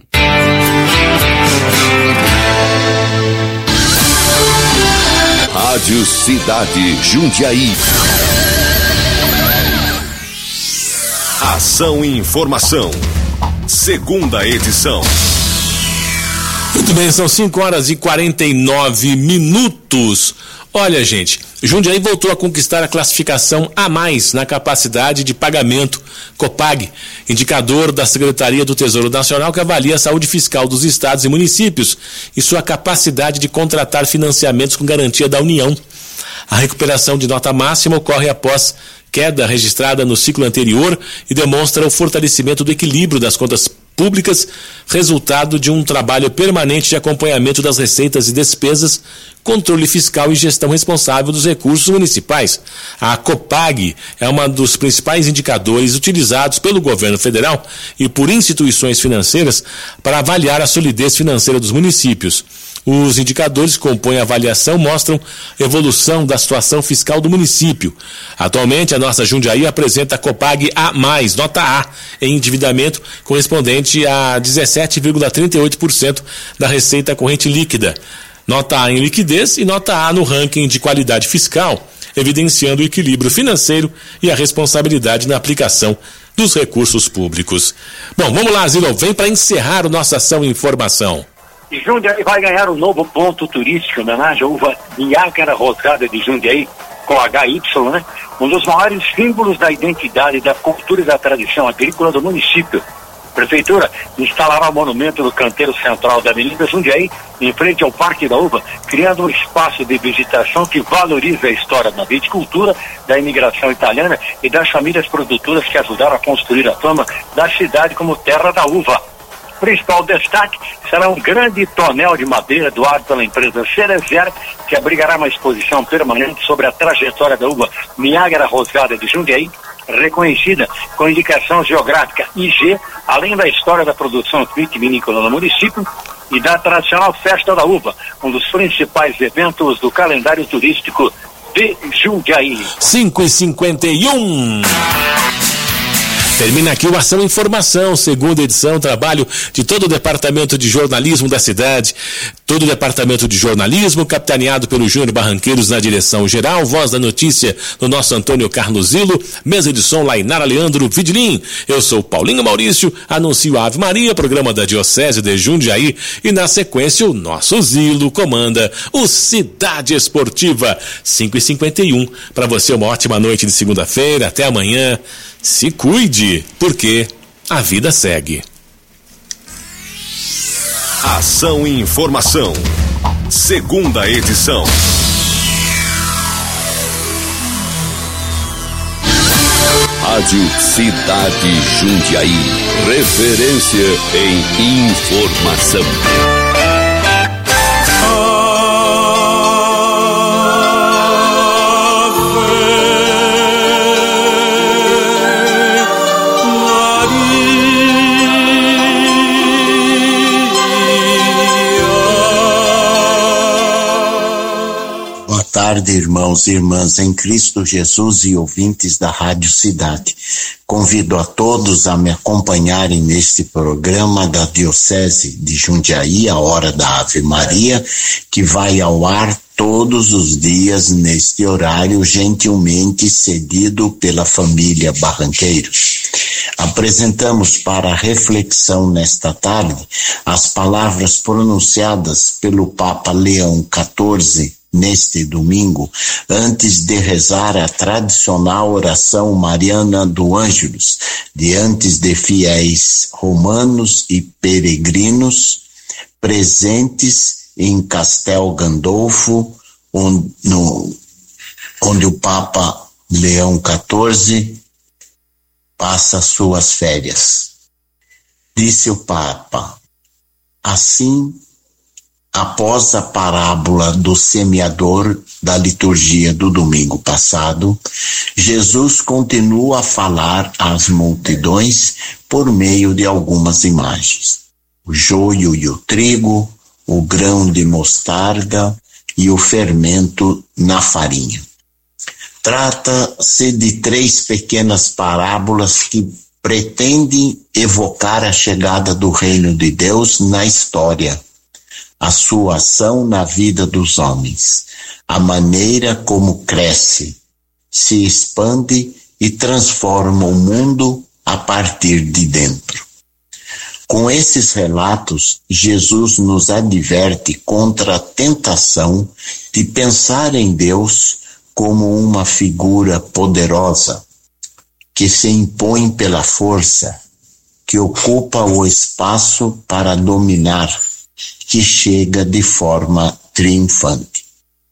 Rádio Cidade Jundiaí. Ação e Informação, segunda edição. Muito bem, são cinco horas e quarenta e nove minutos. Olha, gente, Jundiaí voltou a conquistar a classificação A mais na capacidade de pagamento, COPAG, indicador da Secretaria do Tesouro Nacional que avalia a saúde fiscal dos estados e municípios e sua capacidade de contratar financiamentos com garantia da União. A recuperação de nota máxima ocorre após queda registrada no ciclo anterior e demonstra o fortalecimento do equilíbrio das contas públicas, resultado de um trabalho permanente de acompanhamento das receitas e despesas, controle fiscal e gestão responsável dos recursos municipais. A COPAG é um dos principais indicadores utilizados pelo governo federal e por instituições financeiras para avaliar a solidez financeira dos municípios. Os indicadores que compõem a avaliação mostram evolução da situação fiscal do município. Atualmente, a nossa Jundiaí apresenta a COPAG A mais, nota A, em endividamento correspondente a dezessete vírgula trinta e oito por cento da receita corrente líquida. Nota A em liquidez e nota A no ranking de qualidade fiscal, evidenciando o equilíbrio financeiro e a responsabilidade na aplicação dos recursos públicos. Bom, vamos lá, Zilão, vem para encerrar a nossa ação e informação. Jundiaí vai ganhar um novo ponto turístico em homenagem à uva Niágara Rosada de Jundiaí, com H Y, né? Um dos maiores símbolos da identidade, da cultura e da tradição agrícola do município. A Prefeitura instalará o monumento no canteiro central da Avenida Jundiaí, em frente ao Parque da Uva, criando um espaço de visitação que valoriza a história da viticultura, da imigração italiana e das famílias produtoras que ajudaram a construir a fama da cidade como terra da uva. O principal destaque será um grande tonel de madeira doado pela empresa Cerezer, que abrigará uma exposição permanente sobre a trajetória da uva Niágara Rosada de Jundiaí, reconhecida com indicação geográfica I G, além da história da produção vitivinícola no município e da tradicional Festa da Uva, um dos principais eventos do calendário turístico de Jundiaí. cinco e cinquenta e um. Termina aqui o Ação Informação, segunda edição, trabalho de todo o departamento de jornalismo da cidade, todo o departamento de jornalismo, capitaneado pelo Júnior Barranqueiros na direção geral, voz da notícia do nosso Antônio Carlos Zilo, mesa de som Lainara Leandro Vidlin. Eu sou Paulinho Maurício, anuncio a Ave Maria, programa da Diocese de Jundiaí, e na sequência o nosso Zilo comanda o Cidade Esportiva, cinco e cinquenta e um. Para você uma ótima noite de segunda-feira, até amanhã. Se cuide, porque a vida segue. Ação e Informação, segunda edição. Rádio Cidade Jundiaí, referência em informação. Boa tarde, irmãos e irmãs em Cristo Jesus e ouvintes da Rádio Cidade. Convido a todos a me acompanharem neste programa da Diocese de Jundiaí, a Hora da Ave Maria, que vai ao ar todos os dias neste horário, gentilmente cedido pela família Barranqueiros. Apresentamos para reflexão nesta tarde as palavras pronunciadas pelo Papa Leão quatorze neste domingo, antes de rezar a tradicional oração mariana do Ângelus, diante de fiéis romanos e peregrinos presentes em Castel Gandolfo, onde, no, onde o Papa Leão quatorze passa suas férias. Disse o Papa: assim, após a parábola do semeador da liturgia do domingo passado, Jesus continua a falar às multidões por meio de algumas imagens. O joio e o trigo, o grão de mostarda e o fermento na farinha. Trata-se de três pequenas parábolas que pretendem evocar a chegada do reino de Deus na história, a sua ação na vida dos homens, a maneira como cresce, se expande e transforma o mundo a partir de dentro. Com esses relatos, Jesus nos adverte contra a tentação de pensar em Deus como uma figura poderosa, que se impõe pela força, que ocupa o espaço para dominar, que chega de forma triunfante.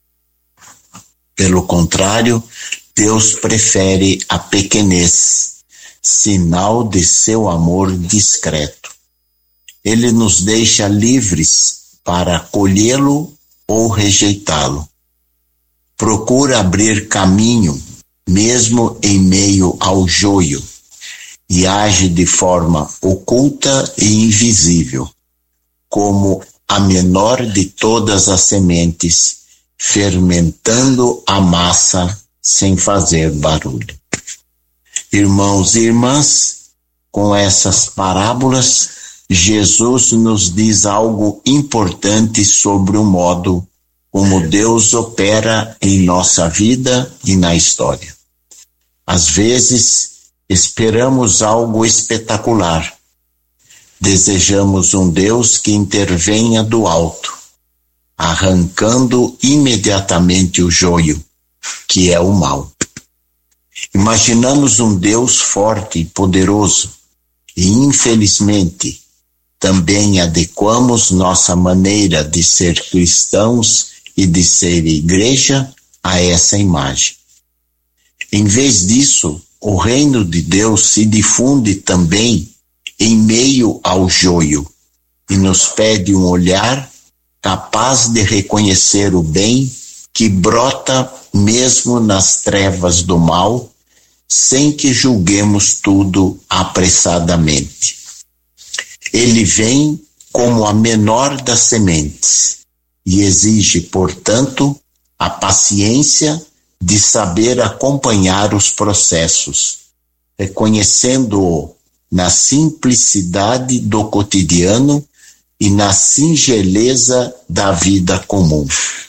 Pelo contrário, Deus prefere a pequenez, sinal de seu amor discreto. Ele nos deixa livres para acolhê-lo ou rejeitá-lo. Procura abrir caminho, mesmo em meio ao joio, e age de forma oculta e invisível, como a menor de todas as sementes, fermentando a massa sem fazer barulho. Irmãos e irmãs, com essas parábolas, Jesus nos diz algo importante sobre o modo como Deus opera em nossa vida e na história. Às vezes, esperamos algo espetacular. Desejamos um Deus que intervenha do alto, arrancando imediatamente o joio, que é o mal. Imaginamos um Deus forte e poderoso, e infelizmente também adequamos nossa maneira de ser cristãos e de ser igreja a essa imagem. Em vez disso, o reino de Deus se difunde também em meio ao joio, e nos pede um olhar capaz de reconhecer o bem que brota mesmo nas trevas do mal, sem que julguemos tudo apressadamente. Ele vem como a menor das sementes e exige, portanto, a paciência de saber acompanhar os processos, reconhecendo-o na simplicidade do cotidiano e na singeleza da vida comum.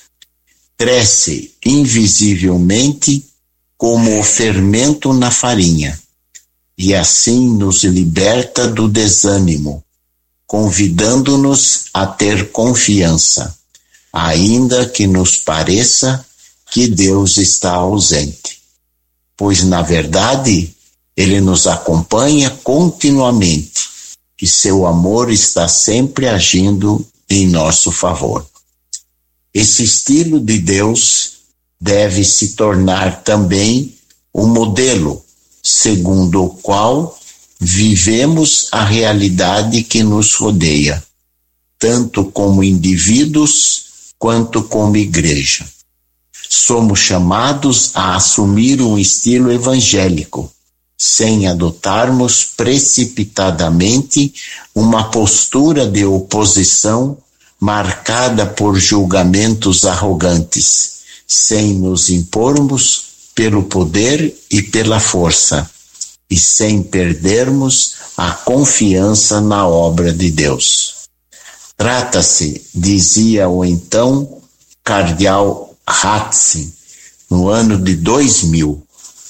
Cresce invisivelmente como o fermento na farinha, e assim nos liberta do desânimo, convidando-nos a ter confiança, ainda que nos pareça que Deus está ausente. Pois, na verdade, Ele nos acompanha continuamente, e seu amor está sempre agindo em nosso favor. Esse estilo de Deus deve se tornar também um modelo segundo o qual vivemos a realidade que nos rodeia, tanto como indivíduos quanto como igreja. Somos chamados a assumir um estilo evangélico, sem adotarmos precipitadamente uma postura de oposição marcada por julgamentos arrogantes, sem nos impormos pelo poder e pela força, e sem perdermos a confiança na obra de Deus. Trata-se, dizia o então cardeal Ratzinger, no ano de dois mil,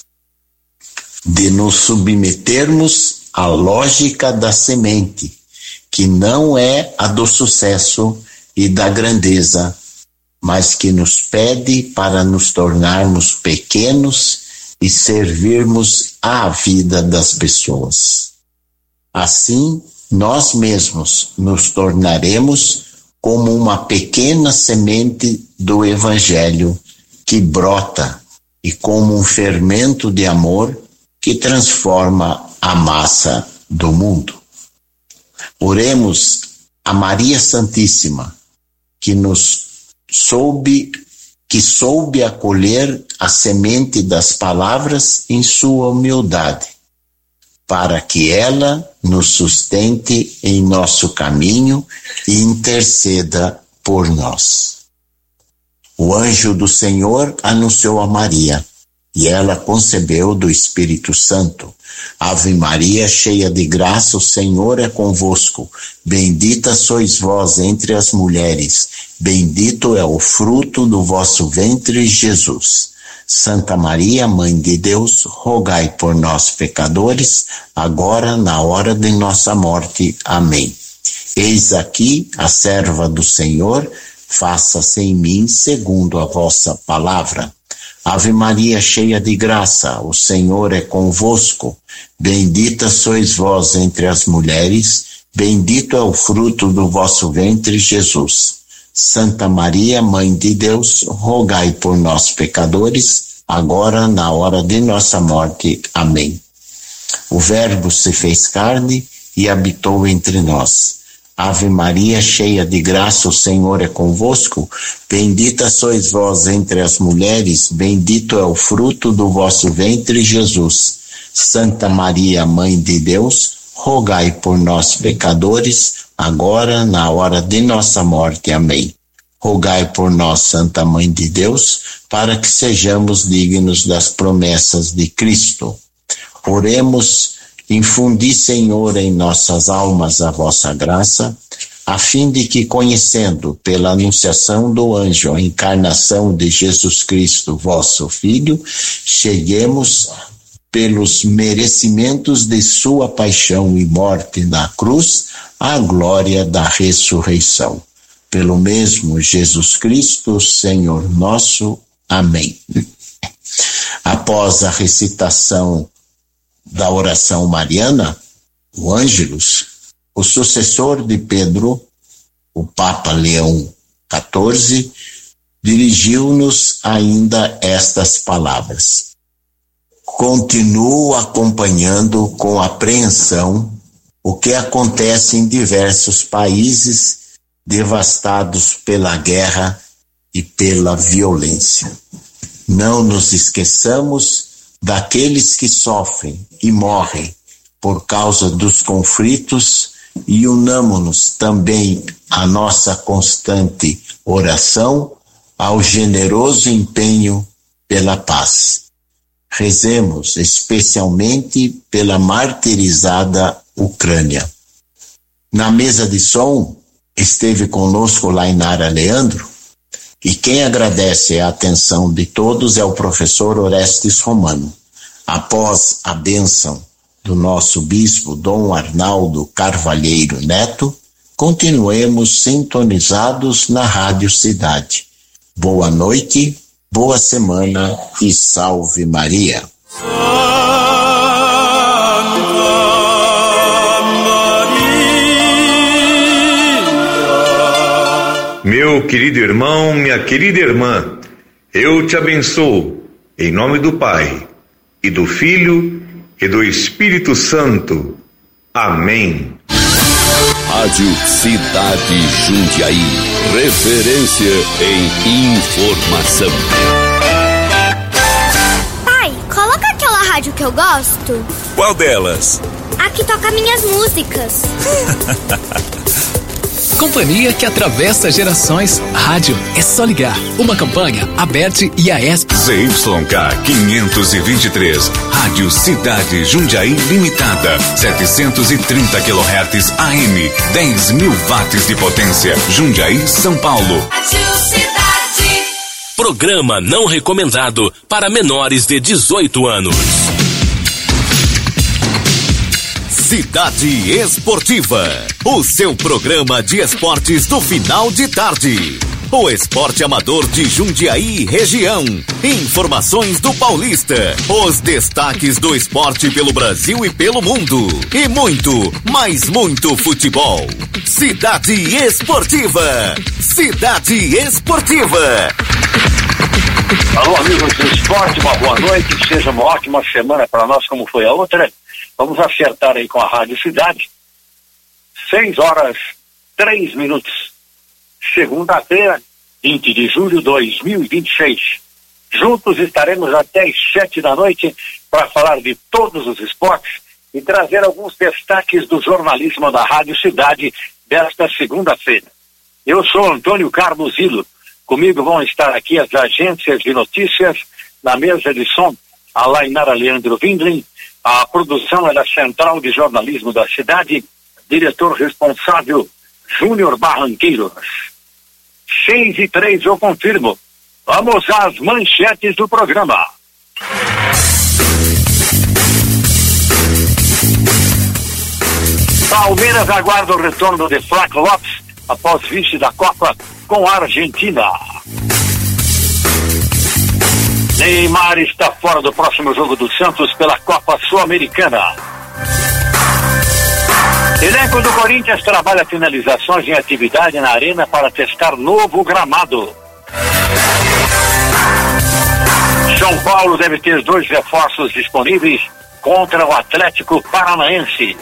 de nos submetermos à lógica da semente, que não é a do sucesso e da grandeza, mas que nos pede para nos tornarmos pequenos e servirmos à vida das pessoas. Assim, nós mesmos nos tornaremos como uma pequena semente do Evangelho que brota e como um fermento de amor que transforma a massa do mundo. Oremos a Maria Santíssima, que nos soube, que soube acolher a semente das palavras em sua humildade, para que ela nos sustente em nosso caminho e interceda por nós. O anjo do Senhor anunciou a Maria, e ela concebeu do Espírito Santo. Ave Maria, cheia de graça, o Senhor é convosco. Bendita sois vós entre as mulheres. Bendito é o fruto do vosso ventre, Jesus. Santa Maria, Mãe de Deus, rogai por nós, pecadores, agora na hora de nossa morte. Amém. Eis aqui a serva do Senhor, faça-se em mim segundo a vossa palavra. Ave Maria, cheia de graça, o Senhor é convosco. Bendita sois vós entre as mulheres, bendito é o fruto do vosso ventre, Jesus. Santa Maria, Mãe de Deus, rogai por nós, pecadores, agora na hora de nossa morte. Amém. O Verbo se fez carne e habitou entre nós. Ave Maria, cheia de graça, o Senhor é convosco. Bendita sois vós entre as mulheres, bendito é o fruto do vosso ventre, Jesus. Santa Maria, Mãe de Deus, rogai por nós, pecadores, agora na hora de nossa morte. Amém. Rogai por nós, Santa Mãe de Deus, para que sejamos dignos das promessas de Cristo. Oremos. Infundi, Senhor, em nossas almas a vossa graça, a fim de que, conhecendo pela anunciação do anjo a encarnação de Jesus Cristo, vosso Filho, cheguemos pelos merecimentos de sua paixão e morte na cruz à glória da ressurreição. Pelo mesmo Jesus Cristo, Senhor nosso. Amém. Após a recitação da oração mariana, o Ângelus, o sucessor de Pedro, o Papa Leão quatorze, dirigiu-nos ainda estas palavras. Continuo acompanhando com apreensão o que acontece em diversos países devastados pela guerra e pela violência. Não nos esqueçamos daqueles que sofrem e morrem por causa dos conflitos e unamo-nos também à nossa constante oração, ao generoso empenho pela paz. Rezemos especialmente pela martirizada Ucrânia. Na mesa de som esteve conosco Lainara Leandro, e quem agradece a atenção de todos é o professor Orestes Romano. Após a bênção do nosso bispo Dom Arnaldo Carvalheiro Neto, continuemos sintonizados na Rádio Cidade. Boa noite, boa semana e salve Maria. Meu querido irmão, minha querida irmã, eu te abençoo, em nome do Pai, e do Filho, e do Espírito Santo. Amém. Rádio Cidade Jundiaí, referência em informação. Pai, coloca aquela rádio que eu gosto. Qual delas? A que toca minhas músicas. Companhia que atravessa gerações. Rádio é só ligar. Uma campanha, Aberte e a ESP. Z Y K quinhentos e vinte e três, Rádio Cidade Jundiaí Limitada, setecentos e trinta quilohertz A M, dez mil watts de potência, Jundiaí, São Paulo. Rádio Cidade. Programa não recomendado para menores de dezoito anos. Cidade Esportiva, o seu programa de esportes do final de tarde. O esporte amador de Jundiaí e região. Informações do Paulista. Os destaques do esporte pelo Brasil e pelo mundo. E muito, mas muito futebol. Cidade Esportiva. Cidade Esportiva. Alô, amigos do esporte, uma boa noite. Que seja uma ótima semana para nós, como foi a outra. Vamos acertar aí com a Rádio Cidade. Seis horas, três minutos. Segunda-feira, vinte de julho de dois mil e vinte e seis. Juntos estaremos até as sete da noite para falar de todos os esportes e trazer alguns destaques do jornalismo da Rádio Cidade desta segunda-feira. Eu sou Antônio Carlos Zilo. Comigo vão estar aqui as agências de notícias, na mesa de som, a Lainara Leandro Windlin. A produção é da Central de Jornalismo da Cidade, diretor responsável Júnior Barranqueiros. Seis e três, eu confirmo. Vamos às manchetes do programa. Palmeiras aguarda o retorno de Flávio Lopes após vice da Copa com a Argentina. Neymar está fora do próximo jogo do Santos pela Copa Sul-Americana. Elenco do Corinthians trabalha finalizações em atividade na arena para testar novo gramado. São Paulo deve ter dois reforços disponíveis contra o Atlético Paranaense.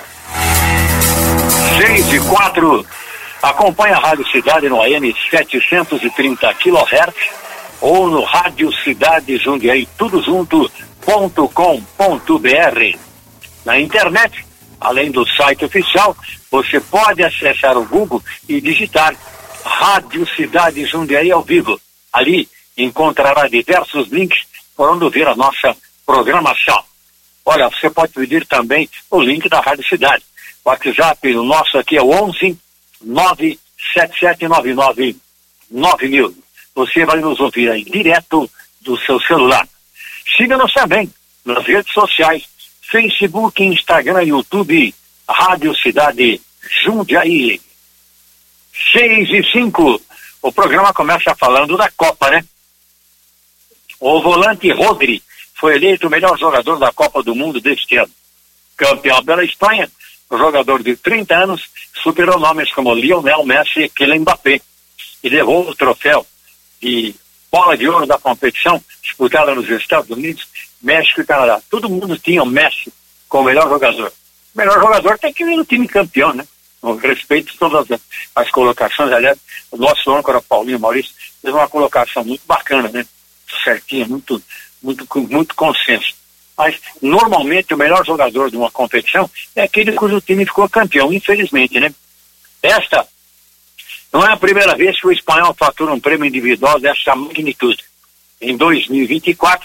Seis e quatro. Acompanhe a Rádio Cidade no A M setecentos e trinta quilohertz ou no Rádio Cidade Jundiaí, tudo junto, ponto com ponto br. Na internet, além do site oficial, você pode acessar o Google e digitar Rádio Cidade Jundiaí ao vivo. Ali encontrará diversos links por onde ver a nossa programação. Olha, você pode pedir também o link da Rádio Cidade. O WhatsApp, o nosso aqui é o onze nove sete sete nove nove nove mil. Você vai nos ouvir aí direto do seu celular. Siga-nos também nas redes sociais, Facebook, Instagram, YouTube, Rádio Cidade Jundiaí. Seis e cinco. O programa começa falando da Copa, né? O volante Rodri foi eleito o melhor jogador da Copa do Mundo deste ano. Campeão pela Espanha, o jogador de trinta anos superou nomes como Lionel Messi e Kylian Mbappé e levou o troféu de bola de ouro da competição disputada nos Estados Unidos, México e Canadá. Todo mundo tinha o Messi como melhor jogador. O melhor jogador tem que vir no time campeão, né? Eu respeito todas as, as colocações. Aliás, o nosso âncora Paulinho Maurício fez uma colocação muito bacana, né? Certinha, muito, muito, muito consenso. Mas, normalmente, o melhor jogador de uma competição é aquele cujo time ficou campeão, infelizmente, né? Esta não é a primeira vez que o espanhol fatura um prêmio individual dessa magnitude. Em dois mil e vinte e quatro,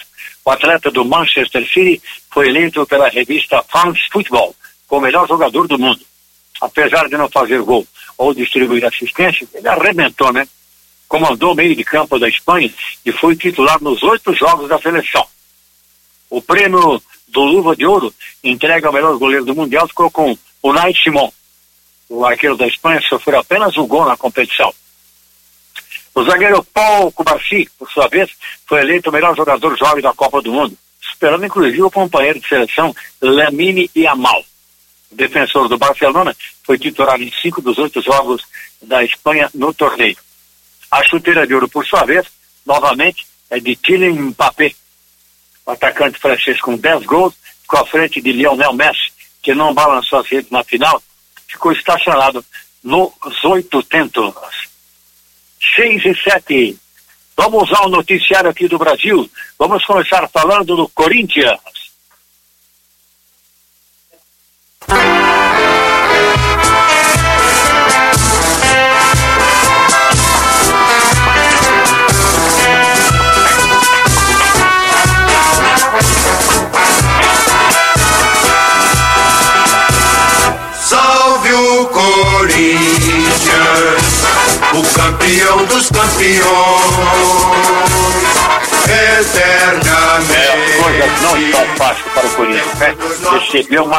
O atleta do Manchester City foi eleito pela revista France Football como o melhor jogador do mundo. Apesar de não fazer gol ou distribuir assistência, ele arrebentou, né? Comandou o meio de campo da Espanha e foi titular nos oito jogos da seleção. O prêmio do Luva de Ouro entrega ao melhor goleiro do Mundial ficou com o Unai Simón. O arqueiro da Espanha sofreu apenas um gol na competição. O zagueiro Paul Cubarsí, por sua vez, foi eleito o melhor jogador jovem da Copa do Mundo, superando inclusive o companheiro de seleção Lamine Yamal. O defensor do Barcelona foi titular em cinco dos oito jogos da Espanha no torneio. A chuteira de ouro, por sua vez, novamente, é de Kylian Mbappé. O atacante francês com dez gols ficou à frente de Lionel Messi, que não balançou as redes na final, ficou estacionado nos oito tentos. seis e sete. Vamos ao noticiário aqui do Brasil. Vamos começar falando do Corinthians. Salve o Corinthians, o campeão dos campeões, eternamente. É, a coisa não está fácil para o Corinthians, né? Recebeu uma